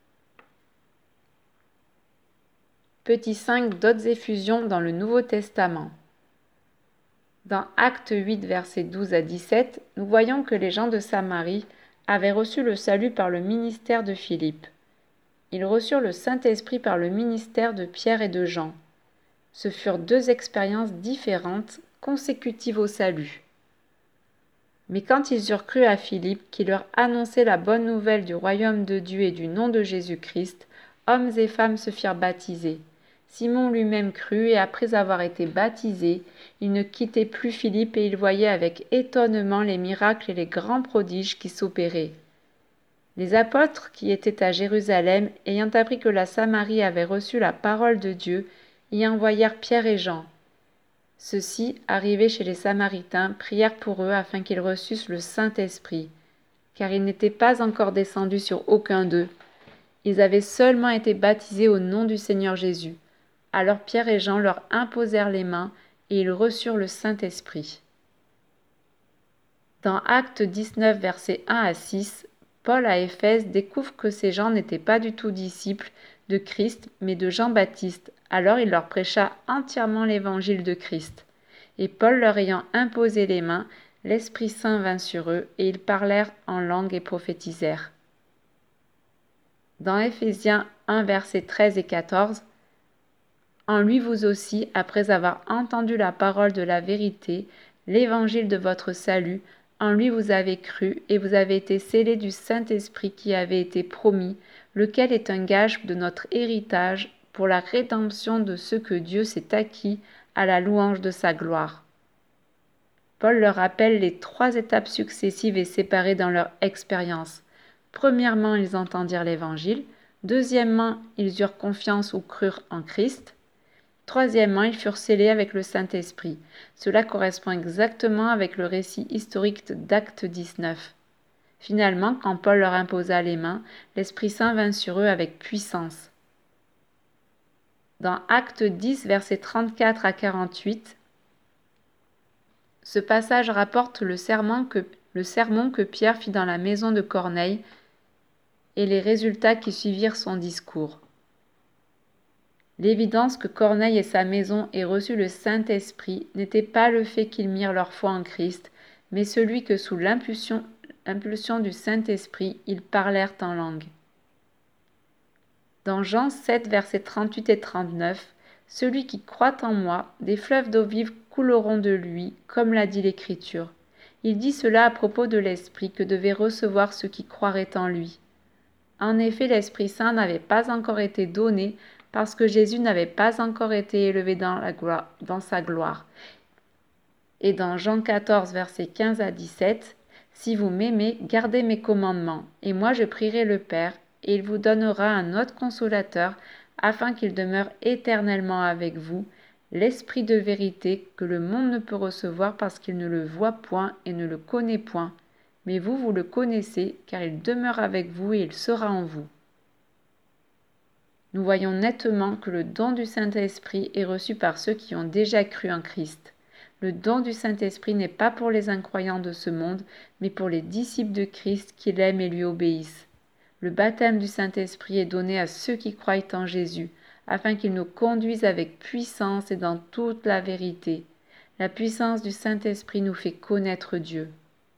Petit 5 d'autres effusions dans le Nouveau Testament. Dans Acte 8, versets 12 à 17, nous voyons que les gens de Samarie avaient reçu le salut par le ministère de Philippe. Ils reçurent le Saint-Esprit par le ministère de Pierre et de Jean. Ce furent deux expériences différentes, consécutives au salut. Mais quand ils eurent cru à Philippe, qui leur annonçait la bonne nouvelle du royaume de Dieu et du nom de Jésus-Christ, hommes et femmes se firent baptiser. Simon lui-même crut, et après avoir été baptisé, il ne quittait plus Philippe et il voyait avec étonnement les miracles et les grands prodiges qui s'opéraient. Les apôtres qui étaient à Jérusalem, ayant appris que la Samarie avait reçu la parole de Dieu, y envoyèrent Pierre et Jean. Ceux-ci, arrivés chez les Samaritains, prièrent pour eux afin qu'ils reçussent le Saint-Esprit, car il n'était pas encore descendu sur aucun d'eux. Ils avaient seulement été baptisés au nom du Seigneur Jésus. Alors Pierre et Jean leur imposèrent les mains et ils reçurent le Saint-Esprit. Dans Actes 19, versets 1 à 6, Paul à Éphèse découvre que ces gens n'étaient pas du tout disciples de Christ, mais de Jean-Baptiste. Alors il leur prêcha entièrement l'évangile de Christ. Et Paul leur ayant imposé les mains, l'Esprit Saint vint sur eux, et ils parlèrent en langue et prophétisèrent. Dans Éphésiens 1, versets 13 et 14, en lui vous aussi, après avoir entendu la parole de la vérité, l'évangile de votre salut, en lui vous avez cru, et vous avez été scellés du Saint-Esprit qui avait été promis, lequel est un gage de notre héritage pour la rédemption de ceux que Dieu s'est acquis à la louange de sa gloire. Paul leur rappelle les 3 étapes successives et séparées dans leur expérience. Premièrement, ils entendirent l'Évangile. Deuxièmement, ils eurent confiance ou crurent en Christ. Troisièmement, ils furent scellés avec le Saint-Esprit. Cela correspond exactement avec le récit historique d'Acte 19. Finalement, quand Paul leur imposa les mains, l'Esprit Saint vint sur eux avec puissance. Dans Acte 10, versets 34 à 48, ce passage rapporte le sermon que Pierre fit dans la maison de Corneille et les résultats qui suivirent son discours. L'évidence que Corneille et sa maison aient reçu le Saint-Esprit n'était pas le fait qu'ils mirent leur foi en Christ, mais celui que sous l'impulsion du Saint-Esprit, ils parlèrent en langue. Dans Jean 7, versets 38 et 39, « Celui qui croit en moi, des fleuves d'eau vive couleront de lui, comme l'a dit l'Écriture. » Il dit cela à propos de l'Esprit que devaient recevoir ceux qui croiraient en lui. En effet, l'Esprit Saint n'avait pas encore été donné parce que Jésus n'avait pas encore été élevé dans sa gloire. Et dans Jean 14, versets 15 à 17, Si vous m'aimez, gardez mes commandements, et moi je prierai le Père, et il vous donnera un autre consolateur, afin qu'il demeure éternellement avec vous, l'Esprit de vérité que le monde ne peut recevoir parce qu'il ne le voit point et ne le connaît point. Mais vous, vous le connaissez, car il demeure avec vous et il sera en vous. Nous voyons nettement que le don du Saint-Esprit est reçu par ceux qui ont déjà cru en Christ. Le don du Saint-Esprit n'est pas pour les incroyants de ce monde, mais pour les disciples de Christ qui l'aiment et lui obéissent. Le baptême du Saint-Esprit est donné à ceux qui croient en Jésus, afin qu'il nous conduise avec puissance et dans toute la vérité. La puissance du Saint-Esprit nous fait connaître Dieu.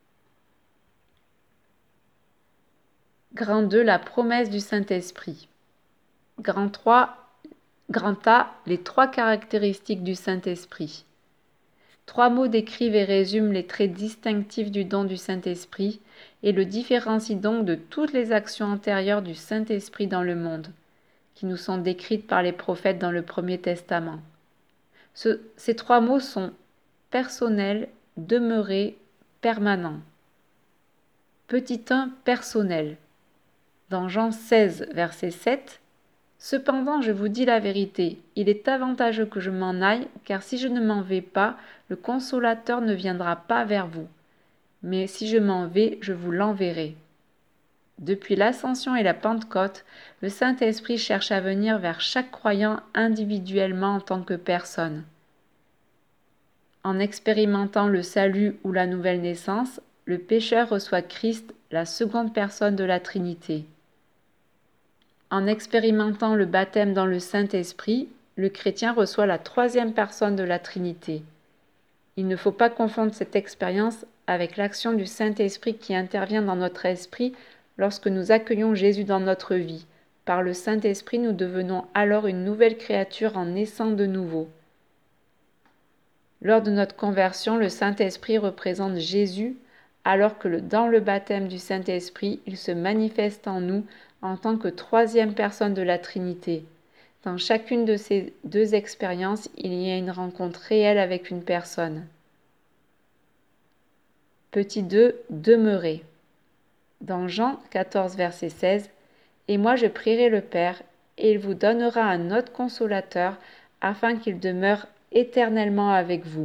Grand 2, la promesse du Saint-Esprit. Grand A, les 3 caractéristiques du Saint-Esprit. 3 mots décrivent et résument les traits distinctifs du don du Saint-Esprit et le différencient donc de toutes les actions antérieures du Saint-Esprit dans le monde, qui nous sont décrites par les prophètes dans le Premier Testament. Ces 3 mots sont personnel, demeurer, permanent. Petit 1, personnel. Dans Jean 16, verset 7, « Cependant, je vous dis la vérité, il est avantageux que je m'en aille, car si je ne m'en vais pas, le Consolateur ne viendra pas vers vous. Mais si je m'en vais, je vous l'enverrai. » Depuis l'Ascension et la Pentecôte, le Saint-Esprit cherche à venir vers chaque croyant individuellement en tant que personne. En expérimentant le salut ou la nouvelle naissance, le pécheur reçoit Christ, la seconde personne de la Trinité. En expérimentant le baptême dans le Saint-Esprit, le chrétien reçoit la troisième personne de la Trinité. Il ne faut pas confondre cette expérience avec l'action du Saint-Esprit qui intervient dans notre esprit lorsque nous accueillons Jésus dans notre vie. Par le Saint-Esprit, nous devenons alors une nouvelle créature en naissant de nouveau. Lors de notre conversion, le Saint-Esprit représente Jésus, alors que dans le baptême du Saint-Esprit, il se manifeste en nous en tant que troisième personne de la Trinité. Dans chacune de ces 2 expériences, il y a une rencontre réelle avec une personne. Petit 2, demeurer. Dans Jean 14, verset 16, « Et moi je prierai le Père, et il vous donnera un autre consolateur, afin qu'il demeure éternellement avec vous. »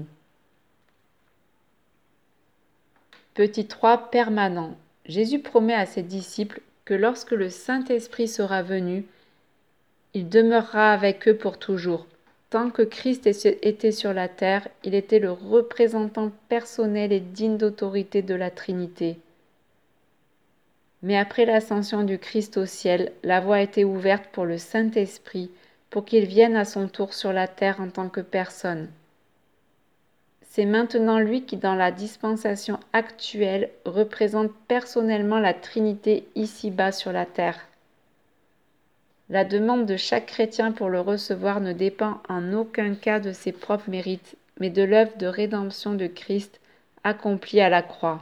Petit 3, permanent. Jésus promet à ses disciples que lorsque le Saint-Esprit sera venu, il demeurera avec eux pour toujours. Tant que Christ était sur la terre, il était le représentant personnel et digne d'autorité de la Trinité. Mais après l'ascension du Christ au ciel, la voie a été ouverte pour le Saint-Esprit, pour qu'il vienne à son tour sur la terre en tant que personne. C'est maintenant lui qui, dans la dispensation actuelle, représente personnellement la Trinité ici-bas sur la terre. La demande de chaque chrétien pour le recevoir ne dépend en aucun cas de ses propres mérites, mais de l'œuvre de rédemption de Christ accomplie à la croix.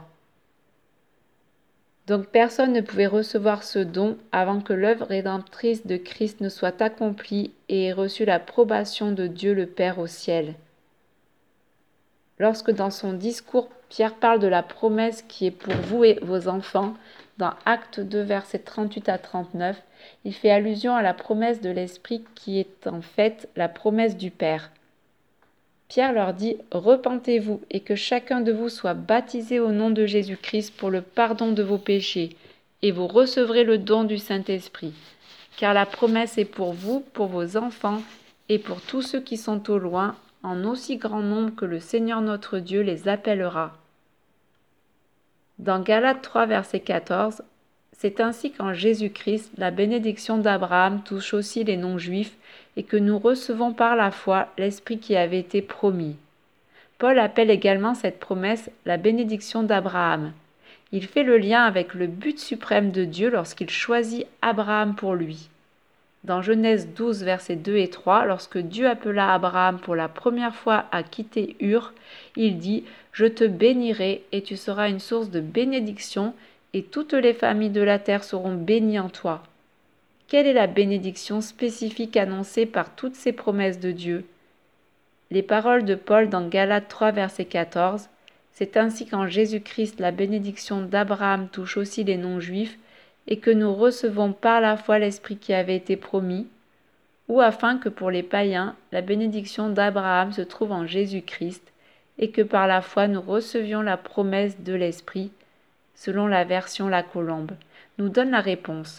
Donc personne ne pouvait recevoir ce don avant que l'œuvre rédemptrice de Christ ne soit accomplie et ait reçu l'approbation de Dieu le Père au ciel. Lorsque dans son discours, Pierre parle de la promesse qui est pour vous et vos enfants, dans Actes 2, versets 38 à 39, il fait allusion à la promesse de l'Esprit qui est en fait la promesse du Père. Pierre leur dit « Repentez-vous et que chacun de vous soit baptisé au nom de Jésus-Christ pour le pardon de vos péchés, et vous recevrez le don du Saint-Esprit. Car la promesse est pour vous, pour vos enfants et pour tous ceux qui sont au loin, en aussi grand nombre que le Seigneur notre Dieu les appellera. » Dans Galates 3, verset 14, c'est ainsi qu'en Jésus-Christ, la bénédiction d'Abraham touche aussi les non-juifs et que nous recevons par la foi l'Esprit qui avait été promis. Paul appelle également cette promesse la bénédiction d'Abraham. Il fait le lien avec le but suprême de Dieu lorsqu'il choisit Abraham pour lui. Dans Genèse 12, versets 2 et 3, lorsque Dieu appela Abraham pour la première fois à quitter Ur, il dit « Je te bénirai et tu seras une source de bénédiction et toutes les familles de la terre seront bénies en toi. » Quelle est la bénédiction spécifique annoncée par toutes ces promesses de Dieu? Les paroles de Paul dans Galates 3, verset 14 « C'est ainsi qu'en Jésus-Christ la bénédiction d'Abraham touche aussi les non-juifs et que nous recevons par la foi l'Esprit qui avait été promis, ou afin que pour les païens la bénédiction d'Abraham se trouve en Jésus-Christ et que par la foi nous recevions la promesse de l'Esprit, selon la version La Colombe, nous donne la réponse.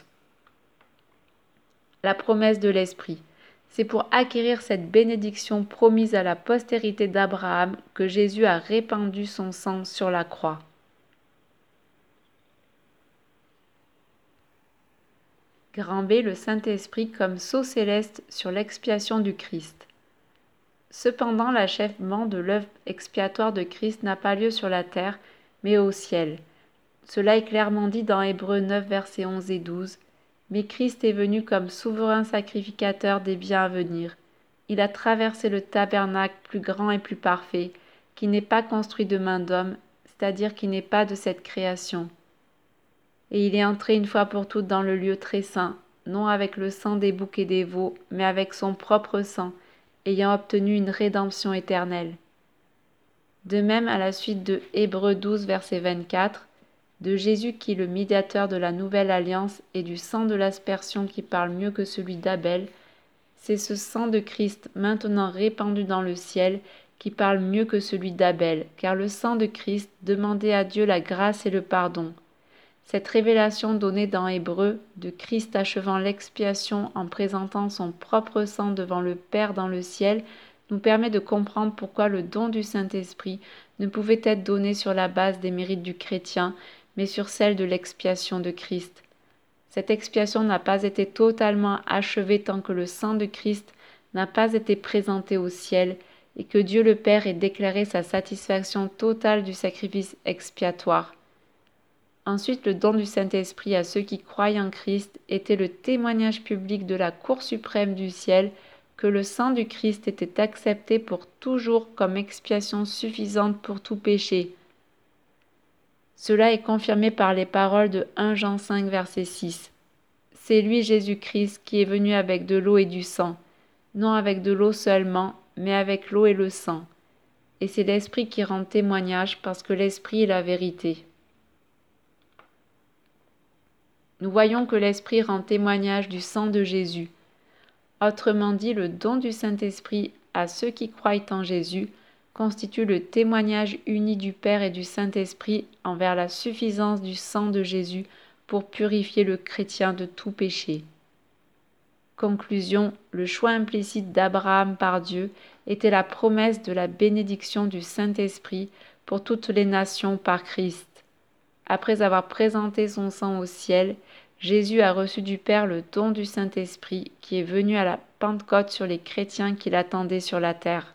La promesse de l'Esprit. C'est pour acquérir cette bénédiction promise à la postérité d'Abraham que Jésus a répandu son sang sur la croix. Grand B, le Saint-Esprit comme sceau céleste sur l'expiation du Christ. Cependant, l'achèvement de l'œuvre expiatoire de Christ n'a pas lieu sur la terre, mais au ciel. Cela est clairement dit dans Hébreux 9, versets 11 et 12. Mais Christ est venu comme souverain sacrificateur des biens à venir. Il a traversé le tabernacle plus grand et plus parfait, qui n'est pas construit de main d'homme, c'est-à-dire qui n'est pas de cette création. Et il est entré une fois pour toutes dans le lieu très saint, non avec le sang des boucs et des veaux, mais avec son propre sang, ayant obtenu une rédemption éternelle. De même, à la suite de Hébreux 12, verset 24, de Jésus qui est le médiateur de la nouvelle alliance et du sang de l'aspersion qui parle mieux que celui d'Abel, c'est ce sang de Christ maintenant répandu dans le ciel qui parle mieux que celui d'Abel, car le sang de Christ demandait à Dieu la grâce et le pardon. Cette révélation donnée dans Hébreux, de Christ achevant l'expiation en présentant son propre sang devant le Père dans le ciel, nous permet de comprendre pourquoi le don du Saint-Esprit ne pouvait être donné sur la base des mérites du chrétien, mais sur celle de l'expiation de Christ. Cette expiation n'a pas été totalement achevée tant que le sang de Christ n'a pas été présenté au ciel et que Dieu le Père ait déclaré sa satisfaction totale du sacrifice expiatoire. Ensuite, le don du Saint-Esprit à ceux qui croient en Christ était le témoignage public de la Cour suprême du ciel que le sang du Christ était accepté pour toujours comme expiation suffisante pour tout péché. Cela est confirmé par les paroles de 1 Jean 5, verset 6. C'est lui, Jésus-Christ, qui est venu avec de l'eau et du sang, non avec de l'eau seulement, mais avec l'eau et le sang. Et c'est l'Esprit qui rend témoignage parce que l'Esprit est la vérité. Nous voyons que l'Esprit rend témoignage du sang de Jésus. Autrement dit, le don du Saint-Esprit à ceux qui croient en Jésus constitue le témoignage uni du Père et du Saint-Esprit envers la suffisance du sang de Jésus pour purifier le chrétien de tout péché. Conclusion, le choix implicite d'Abraham par Dieu était la promesse de la bénédiction du Saint-Esprit pour toutes les nations par Christ. Après avoir présenté son sang au ciel, Jésus a reçu du Père le don du Saint-Esprit qui est venu à la Pentecôte sur les chrétiens qui l'attendaient sur la terre.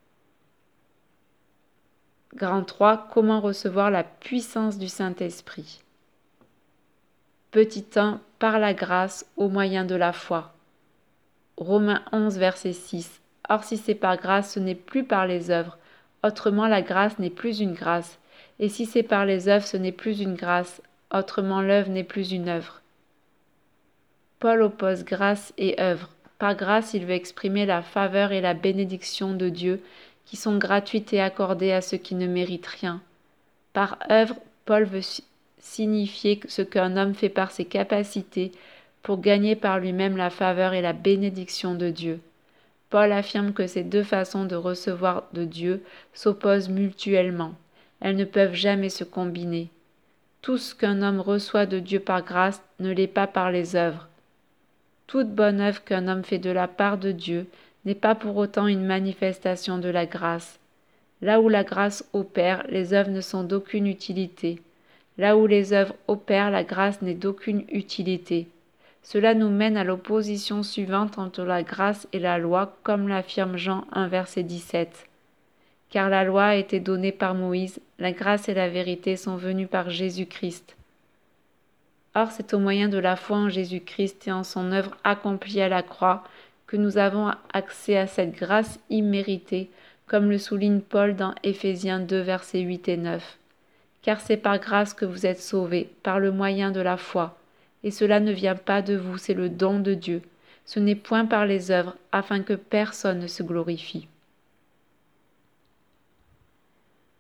Grand 3. Comment recevoir la puissance du Saint-Esprit? Petit 1. Par la grâce au moyen de la foi. Romains 11, verset 6. Or si c'est par grâce, ce n'est plus par les œuvres. Autrement, la grâce n'est plus une grâce. Et si c'est par les œuvres, ce n'est plus une grâce. Autrement, l'œuvre n'est plus une œuvre. Paul oppose grâce et œuvre. Par grâce, il veut exprimer la faveur et la bénédiction de Dieu qui sont gratuites et accordées à ceux qui ne méritent rien. Par œuvre, Paul veut signifier ce qu'un homme fait par ses capacités pour gagner par lui-même la faveur et la bénédiction de Dieu. Paul affirme que ces deux façons de recevoir de Dieu s'opposent mutuellement. Elles ne peuvent jamais se combiner. Tout ce qu'un homme reçoit de Dieu par grâce ne l'est pas par les œuvres. Toute bonne œuvre qu'un homme fait de la part de Dieu n'est pas pour autant une manifestation de la grâce. Là où la grâce opère, les œuvres ne sont d'aucune utilité. Là où les œuvres opèrent, la grâce n'est d'aucune utilité. Cela nous mène à l'opposition suivante entre la grâce et la loi, comme l'affirme Jean 1, verset 17. Car la loi a été donnée par Moïse, la grâce et la vérité sont venues par Jésus-Christ. Or, c'est au moyen de la foi en Jésus-Christ et en son œuvre accomplie à la croix que nous avons accès à cette grâce imméritée, comme le souligne Paul dans Éphésiens 2, versets 8 et 9. Car c'est par grâce que vous êtes sauvés, par le moyen de la foi. Et cela ne vient pas de vous, c'est le don de Dieu. Ce n'est point par les œuvres, afin que personne ne se glorifie.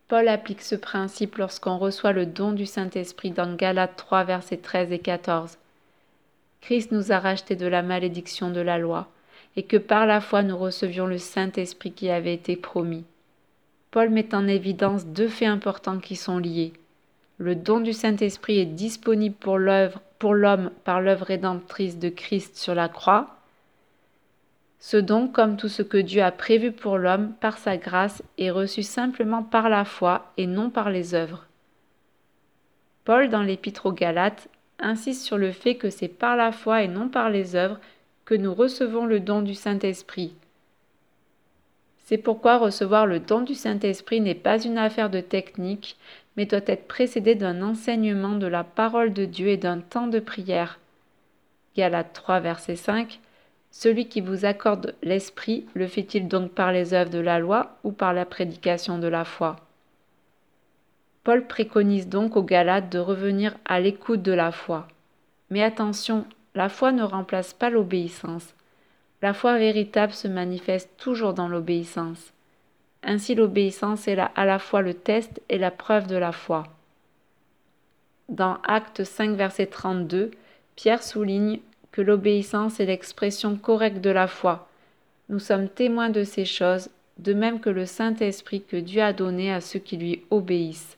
Paul applique ce principe lorsqu'on reçoit le don du Saint-Esprit dans Galates 3, versets 13 et 14. Christ nous a rachetés de la malédiction de la loi, et que par la foi nous recevions le Saint-Esprit qui avait été promis. Paul met en évidence deux faits importants qui sont liés. Le don du Saint-Esprit est disponible pour l'homme par l'œuvre rédemptrice de Christ sur la croix. Ce don, comme tout ce que Dieu a prévu pour l'homme par sa grâce, est reçu simplement par la foi et non par les œuvres. Paul, dans l'Épître aux Galates, insiste sur le fait que c'est par la foi et non par les œuvres que nous recevons le don du Saint-Esprit. C'est pourquoi recevoir le don du Saint-Esprit n'est pas une affaire de technique, mais doit être précédé d'un enseignement de la parole de Dieu et d'un temps de prière. Galates 3, verset 5. Celui qui vous accorde l'Esprit, le fait-il donc par les œuvres de la loi ou par la prédication de la foi? Paul préconise donc aux Galates de revenir à l'écoute de la foi. Mais attention, la foi ne remplace pas l'obéissance. La foi véritable se manifeste toujours dans l'obéissance. Ainsi l'obéissance est à la fois le test et la preuve de la foi. Dans Actes 5, verset 32, Pierre souligne que l'obéissance est l'expression correcte de la foi. Nous sommes témoins de ces choses, de même que le Saint-Esprit que Dieu a donné à ceux qui lui obéissent.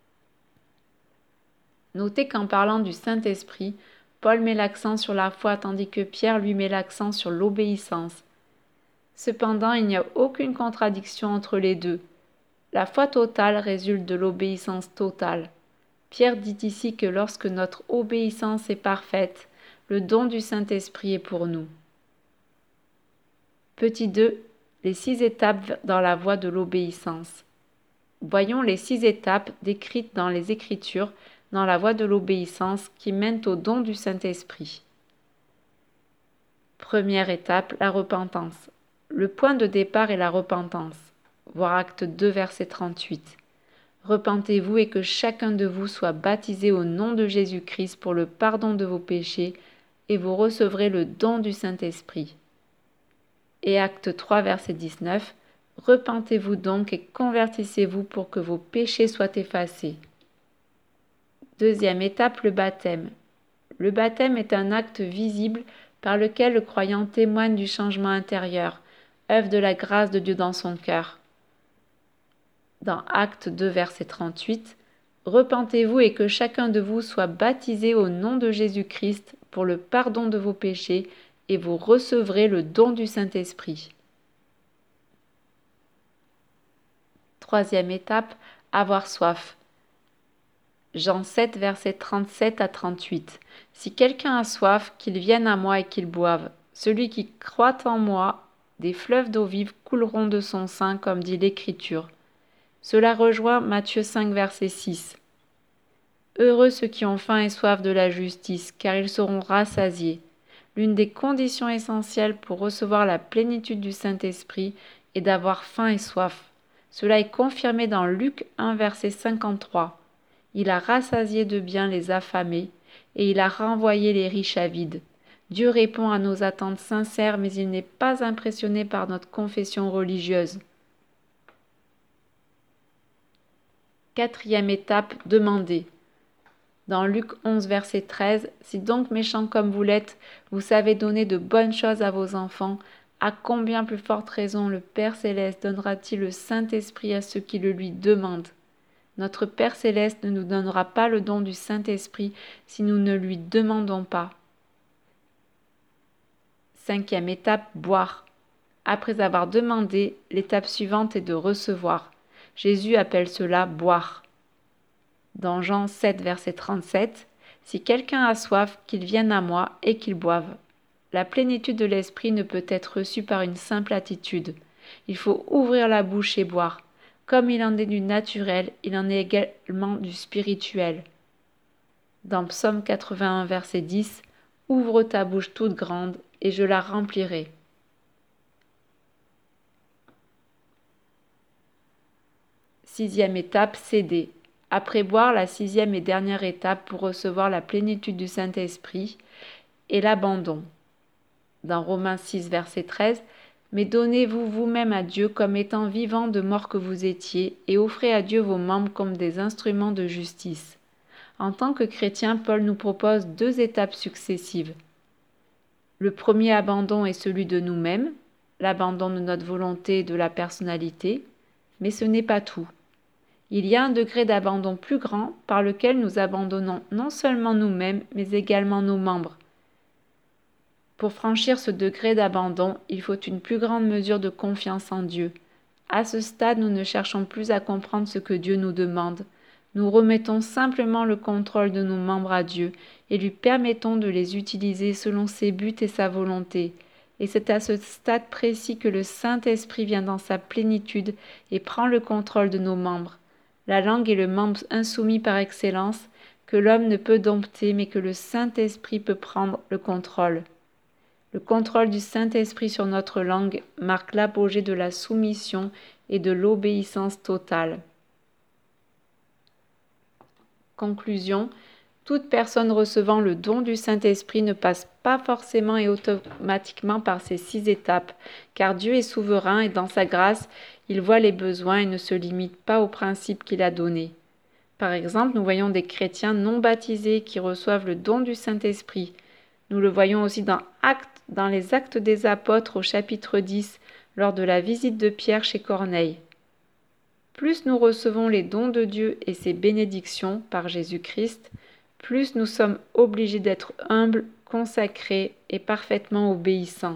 Notez qu'en parlant du Saint-Esprit, Paul met l'accent sur la foi tandis que Pierre lui met l'accent sur l'obéissance. Cependant, il n'y a aucune contradiction entre les deux. La foi totale résulte de l'obéissance totale. Pierre dit ici que lorsque notre obéissance est parfaite, le don du Saint-Esprit est pour nous. Petit 2. Les 6 étapes dans la voie de l'obéissance. Voyons les 6 étapes décrites dans les Écritures dans la voie de l'obéissance qui mènent au don du Saint-Esprit. Première étape, la repentance. Le point de départ est la repentance. Voir Acte 2, verset 38. Repentez-vous et que chacun de vous soit baptisé au nom de Jésus-Christ pour le pardon de vos péchés, et vous recevrez le don du Saint-Esprit. Et Acte 3, verset 19. Repentez-vous donc et convertissez-vous pour que vos péchés soient effacés. Deuxième étape, le baptême. Le baptême est un acte visible par lequel le croyant témoigne du changement intérieur, œuvre de la grâce de Dieu dans son cœur. Dans Acte 2, verset 38, « Repentez-vous et que chacun de vous soit baptisé au nom de Jésus-Christ pour le pardon de vos péchés, et vous recevrez le don du Saint-Esprit. » Troisième étape, avoir soif. Jean 7, versets 37 à 38. « Si quelqu'un a soif, qu'il vienne à moi et qu'il boive. Celui qui croit en moi, des fleuves d'eau vive couleront de son sein, comme dit l'Écriture. » Cela rejoint Matthieu 5, verset 6. « Heureux ceux qui ont faim et soif de la justice, car ils seront rassasiés. » L'une des conditions essentielles pour recevoir la plénitude du Saint-Esprit est d'avoir faim et soif. Cela est confirmé dans Luc 1, verset 53. Il a rassasié de bien les affamés, et il a renvoyé les riches avides. Dieu répond à nos attentes sincères, mais il n'est pas impressionné par notre confession religieuse. Quatrième étape, demander. Dans Luc 11, verset 13, « Si donc méchants comme vous l'êtes, vous savez donner de bonnes choses à vos enfants, à combien plus forte raison le Père Céleste donnera-t-il le Saint-Esprit à ceux qui le lui demandent ?» Notre Père Céleste ne nous donnera pas le don du Saint-Esprit si nous ne lui demandons pas. Cinquième étape, boire. Après avoir demandé, l'étape suivante est de recevoir. Jésus appelle cela boire. Dans Jean 7, verset 37, « Si quelqu'un a soif, qu'il vienne à moi et qu'il boive. » La plénitude de l'Esprit ne peut être reçue par une simple attitude. Il faut ouvrir la bouche et boire. Comme il en est du naturel, il en est également du spirituel. Dans Psaume 81, verset 10, « Ouvre ta bouche toute grande, et je la remplirai. » Sixième étape, céder. Après boire, la sixième et dernière étape pour recevoir la plénitude du Saint-Esprit est l'abandon. Dans Romains 6, verset 13, « Mais donnez-vous vous-même à Dieu comme étant vivant de mort que vous étiez, et offrez à Dieu vos membres comme des instruments de justice. En tant que chrétien, Paul nous propose 2 étapes successives. Le premier abandon est celui de nous-mêmes, l'abandon de notre volonté et de la personnalité, mais ce n'est pas tout. Il y a un degré d'abandon plus grand par lequel nous abandonnons non seulement nous-mêmes, mais également nos membres. Pour franchir ce degré d'abandon, il faut une plus grande mesure de confiance en Dieu. À ce stade, nous ne cherchons plus à comprendre ce que Dieu nous demande. Nous remettons simplement le contrôle de nos membres à Dieu et lui permettons de les utiliser selon ses buts et sa volonté. Et c'est à ce stade précis que le Saint-Esprit vient dans sa plénitude et prend le contrôle de nos membres. La langue est le membre insoumis par excellence que l'homme ne peut dompter mais que le Saint-Esprit peut prendre le contrôle. Le contrôle du Saint-Esprit sur notre langue marque l'apogée de la soumission et de l'obéissance totale. Conclusion, toute personne recevant le don du Saint-Esprit ne passe pas forcément et automatiquement par ces 6 étapes, car Dieu est souverain et dans sa grâce, il voit les besoins et ne se limite pas aux principes qu'il a donnés. Par exemple, nous voyons des chrétiens non baptisés qui reçoivent le don du Saint-Esprit. Nous le voyons aussi dans les Actes des Apôtres au chapitre 10, lors de la visite de Pierre chez Corneille. Plus nous recevons les dons de Dieu et ses bénédictions par Jésus-Christ, plus nous sommes obligés d'être humbles, consacrés et parfaitement obéissants.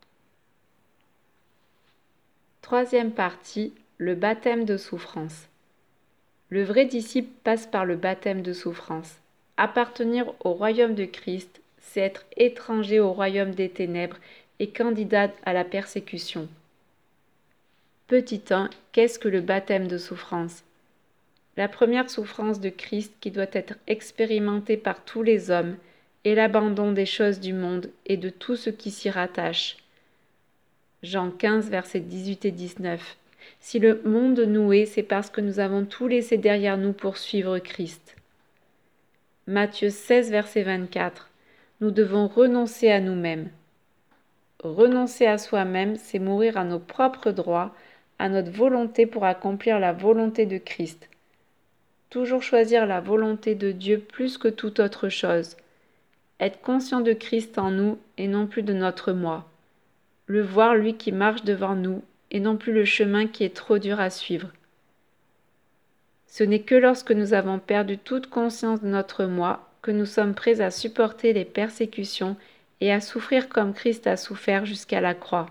Troisième partie, le baptême de souffrance. Le vrai disciple passe par le baptême de souffrance. Appartenir au royaume de Christ, c'est être étranger au royaume des ténèbres et candidat à la persécution. Petit 1, qu'est-ce que le baptême de souffrance ? La première souffrance de Christ qui doit être expérimentée par tous les hommes est l'abandon des choses du monde et de tout ce qui s'y rattache. Jean 15, versets 18 et 19. Si le monde nous hait, c'est parce que nous avons tout laissé derrière nous pour suivre Christ. Matthieu 16, verset 24. Nous devons renoncer à nous-mêmes. Renoncer à soi-même, c'est mourir à nos propres droits, à notre volonté pour accomplir la volonté de Christ. Toujours choisir la volonté de Dieu plus que toute autre chose. Être conscient de Christ en nous et non plus de notre moi. Le voir, lui qui marche devant nous, et non plus le chemin qui est trop dur à suivre. Ce n'est que lorsque nous avons perdu toute conscience de notre moi que nous sommes prêts à supporter les persécutions et à souffrir comme Christ a souffert jusqu'à la croix.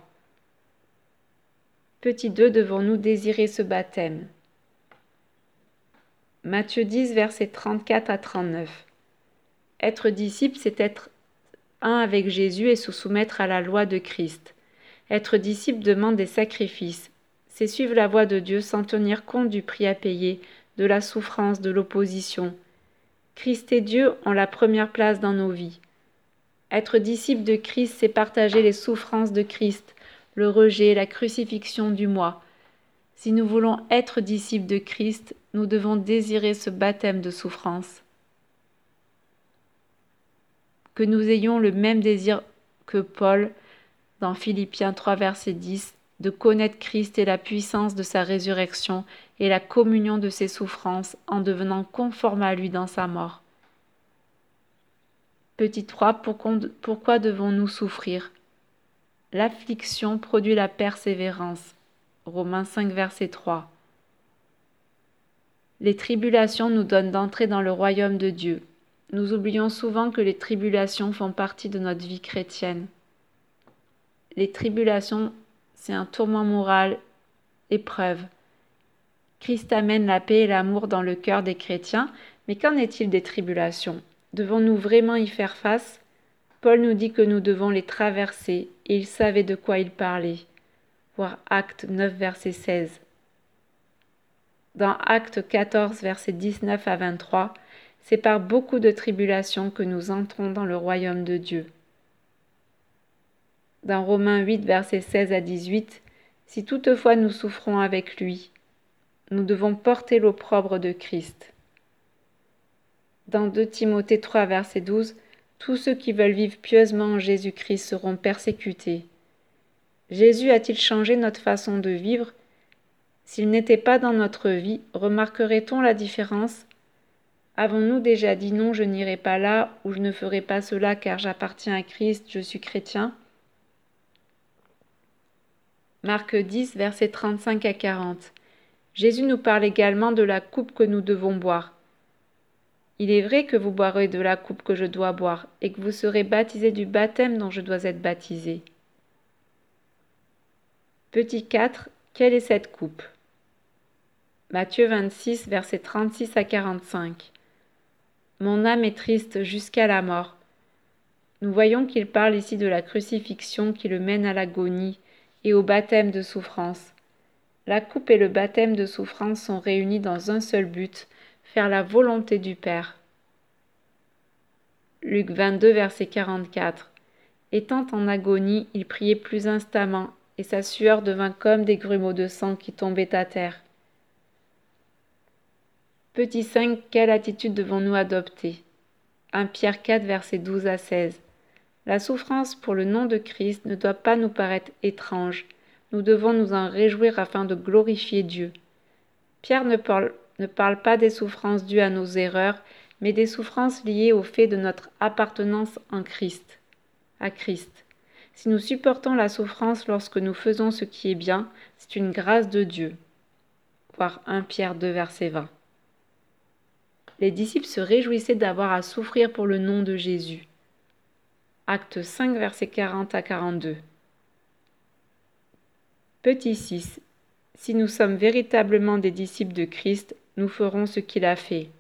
Petit 2, devons-nous désirer ce baptême ? Matthieu 10, versets 34 à 39. Être disciple, c'est être un avec Jésus et se soumettre à la loi de Christ. Être disciple demande des sacrifices. C'est suivre la voie de Dieu sans tenir compte du prix à payer, de la souffrance, de l'opposition. Christ et Dieu ont la première place dans nos vies. Être disciple de Christ, c'est partager les souffrances de Christ, le rejet, la crucifixion du moi. Si nous voulons être disciples de Christ, nous devons désirer ce baptême de souffrance. Que nous ayons le même désir que Paul, dans Philippiens 3, verset 10, de connaître Christ et la puissance de sa résurrection et la communion de ses souffrances en devenant conforme à lui dans sa mort. Petit 3, pourquoi devons-nous souffrir ? L'affliction produit la persévérance. Romains 5, verset 3. Les tribulations nous donnent d'entrer dans le royaume de Dieu. Nous oublions souvent que les tribulations font partie de notre vie chrétienne. Les tribulations, c'est un tourment moral, épreuve. Christ amène la paix et l'amour dans le cœur des chrétiens, mais qu'en est-il des tribulations ? Devons-nous vraiment y faire face ? Paul nous dit que nous devons les traverser, et il savait de quoi il parlait. Voir Actes 9, verset 16. Dans Actes 14, versets 19 à 23, c'est par beaucoup de tribulations que nous entrons dans le royaume de Dieu. Dans Romains 8, versets 16 à 18, si toutefois nous souffrons avec lui, nous devons porter l'opprobre de Christ. Dans 2 Timothée 3, verset 12, tous ceux qui veulent vivre pieusement en Jésus-Christ seront persécutés. Jésus a-t-il changé notre façon de vivre? S'il n'était pas dans notre vie, remarquerait-on la différence? Avons-nous déjà dit non, je n'irai pas là, ou je ne ferai pas cela car j'appartiens à Christ, je suis chrétien? Marc 10, versets 35 à 40. Jésus nous parle également de la coupe que nous devons boire. Il est vrai que vous boirez de la coupe que je dois boire, et que vous serez baptisés du baptême dont je dois être baptisé. Petit 4. Quelle est cette coupe? Matthieu 26, versets 36 à 45. Mon âme est triste jusqu'à la mort. Nous voyons qu'il parle ici de la crucifixion qui le mène à l'agonie et au baptême de souffrance. La coupe et le baptême de souffrance sont réunis dans un seul but, faire la volonté du Père. Luc 22, verset 44. Étant en agonie, il priait plus instamment, et sa sueur devint comme des grumeaux de sang qui tombaient à terre. Petit 5. Quelle attitude devons-nous adopter? 1 Pierre 4, versets 12 à 16. La souffrance pour le nom de Christ ne doit pas nous paraître étrange. Nous devons nous en réjouir afin de glorifier Dieu. Pierre ne parle pas des souffrances dues à nos erreurs, mais des souffrances liées au fait de notre appartenance à Christ. Si nous supportons la souffrance lorsque nous faisons ce qui est bien, c'est une grâce de Dieu. Voir 1 Pierre 2, verset 20. Les disciples se réjouissaient d'avoir à souffrir pour le nom de Jésus. Acte 5, versets 40 à 42. Petit 6. Si nous sommes véritablement des disciples de Christ, nous ferons ce qu'il a fait.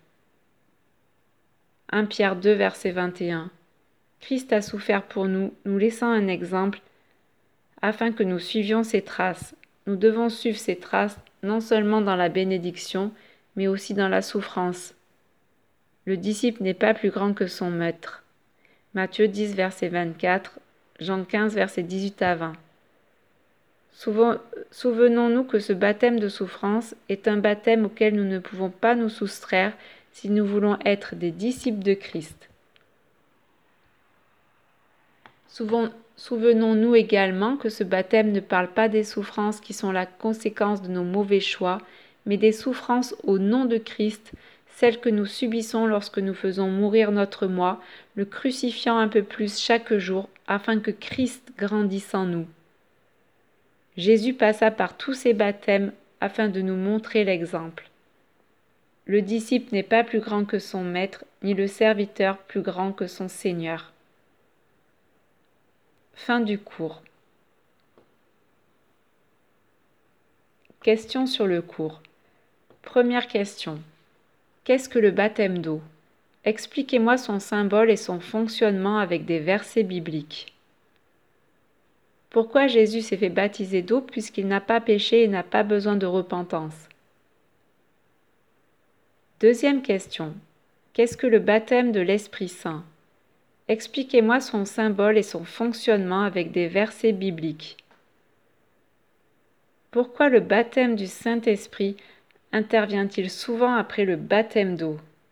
1 Pierre 2, verset 21. Christ a souffert pour nous, nous laissant un exemple, afin que nous suivions ses traces. Nous devons suivre ses traces non seulement dans la bénédiction, mais aussi dans la souffrance. Le disciple n'est pas plus grand que son maître. Matthieu 10, verset 24, Jean 15, verset 18 à 20. Souvenons-nous que ce baptême de souffrance est un baptême auquel nous ne pouvons pas nous soustraire si nous voulons être des disciples de Christ. Souvenons-nous également que ce baptême ne parle pas des souffrances qui sont la conséquence de nos mauvais choix, mais des souffrances au nom de Christ, celles que nous subissons lorsque nous faisons mourir notre moi, le crucifiant un peu plus chaque jour, afin que Christ grandisse en nous. Jésus passa par tous ces baptêmes afin de nous montrer l'exemple. Le disciple n'est pas plus grand que son maître, ni le serviteur plus grand que son Seigneur. Fin du cours. Questions sur le cours. Première question. Qu'est-ce que le baptême d'eau? Expliquez-moi son symbole et son fonctionnement avec des versets bibliques. Pourquoi Jésus s'est fait baptiser d'eau puisqu'il n'a pas péché et n'a pas besoin de repentance? Deuxième question. Qu'est-ce que le baptême de l'Esprit Saint? Expliquez-moi son symbole et son fonctionnement avec des versets bibliques. Pourquoi le baptême du Saint-Esprit intervient-il souvent après le baptême d'eau?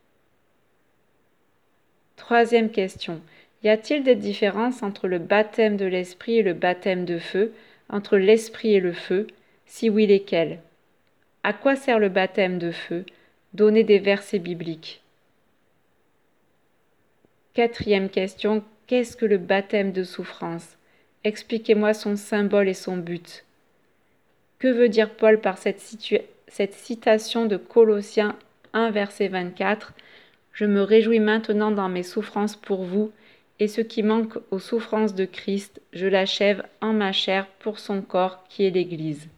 Troisième question. Y a-t-il des différences entre le baptême de l'Esprit et le baptême de feu, entre l'Esprit et le feu? Si oui, lesquels? À quoi sert le baptême de feu? Donnez des versets bibliques. Quatrième question. Qu'est-ce que le baptême de souffrance? Expliquez-moi son symbole et son but. Que veut dire Paul par cette citation de Colossiens 1, verset 24 ? Je me réjouis maintenant dans mes souffrances pour vous, et ce qui manque aux souffrances de Christ, je l'achève en ma chair pour son corps qui est l'Église.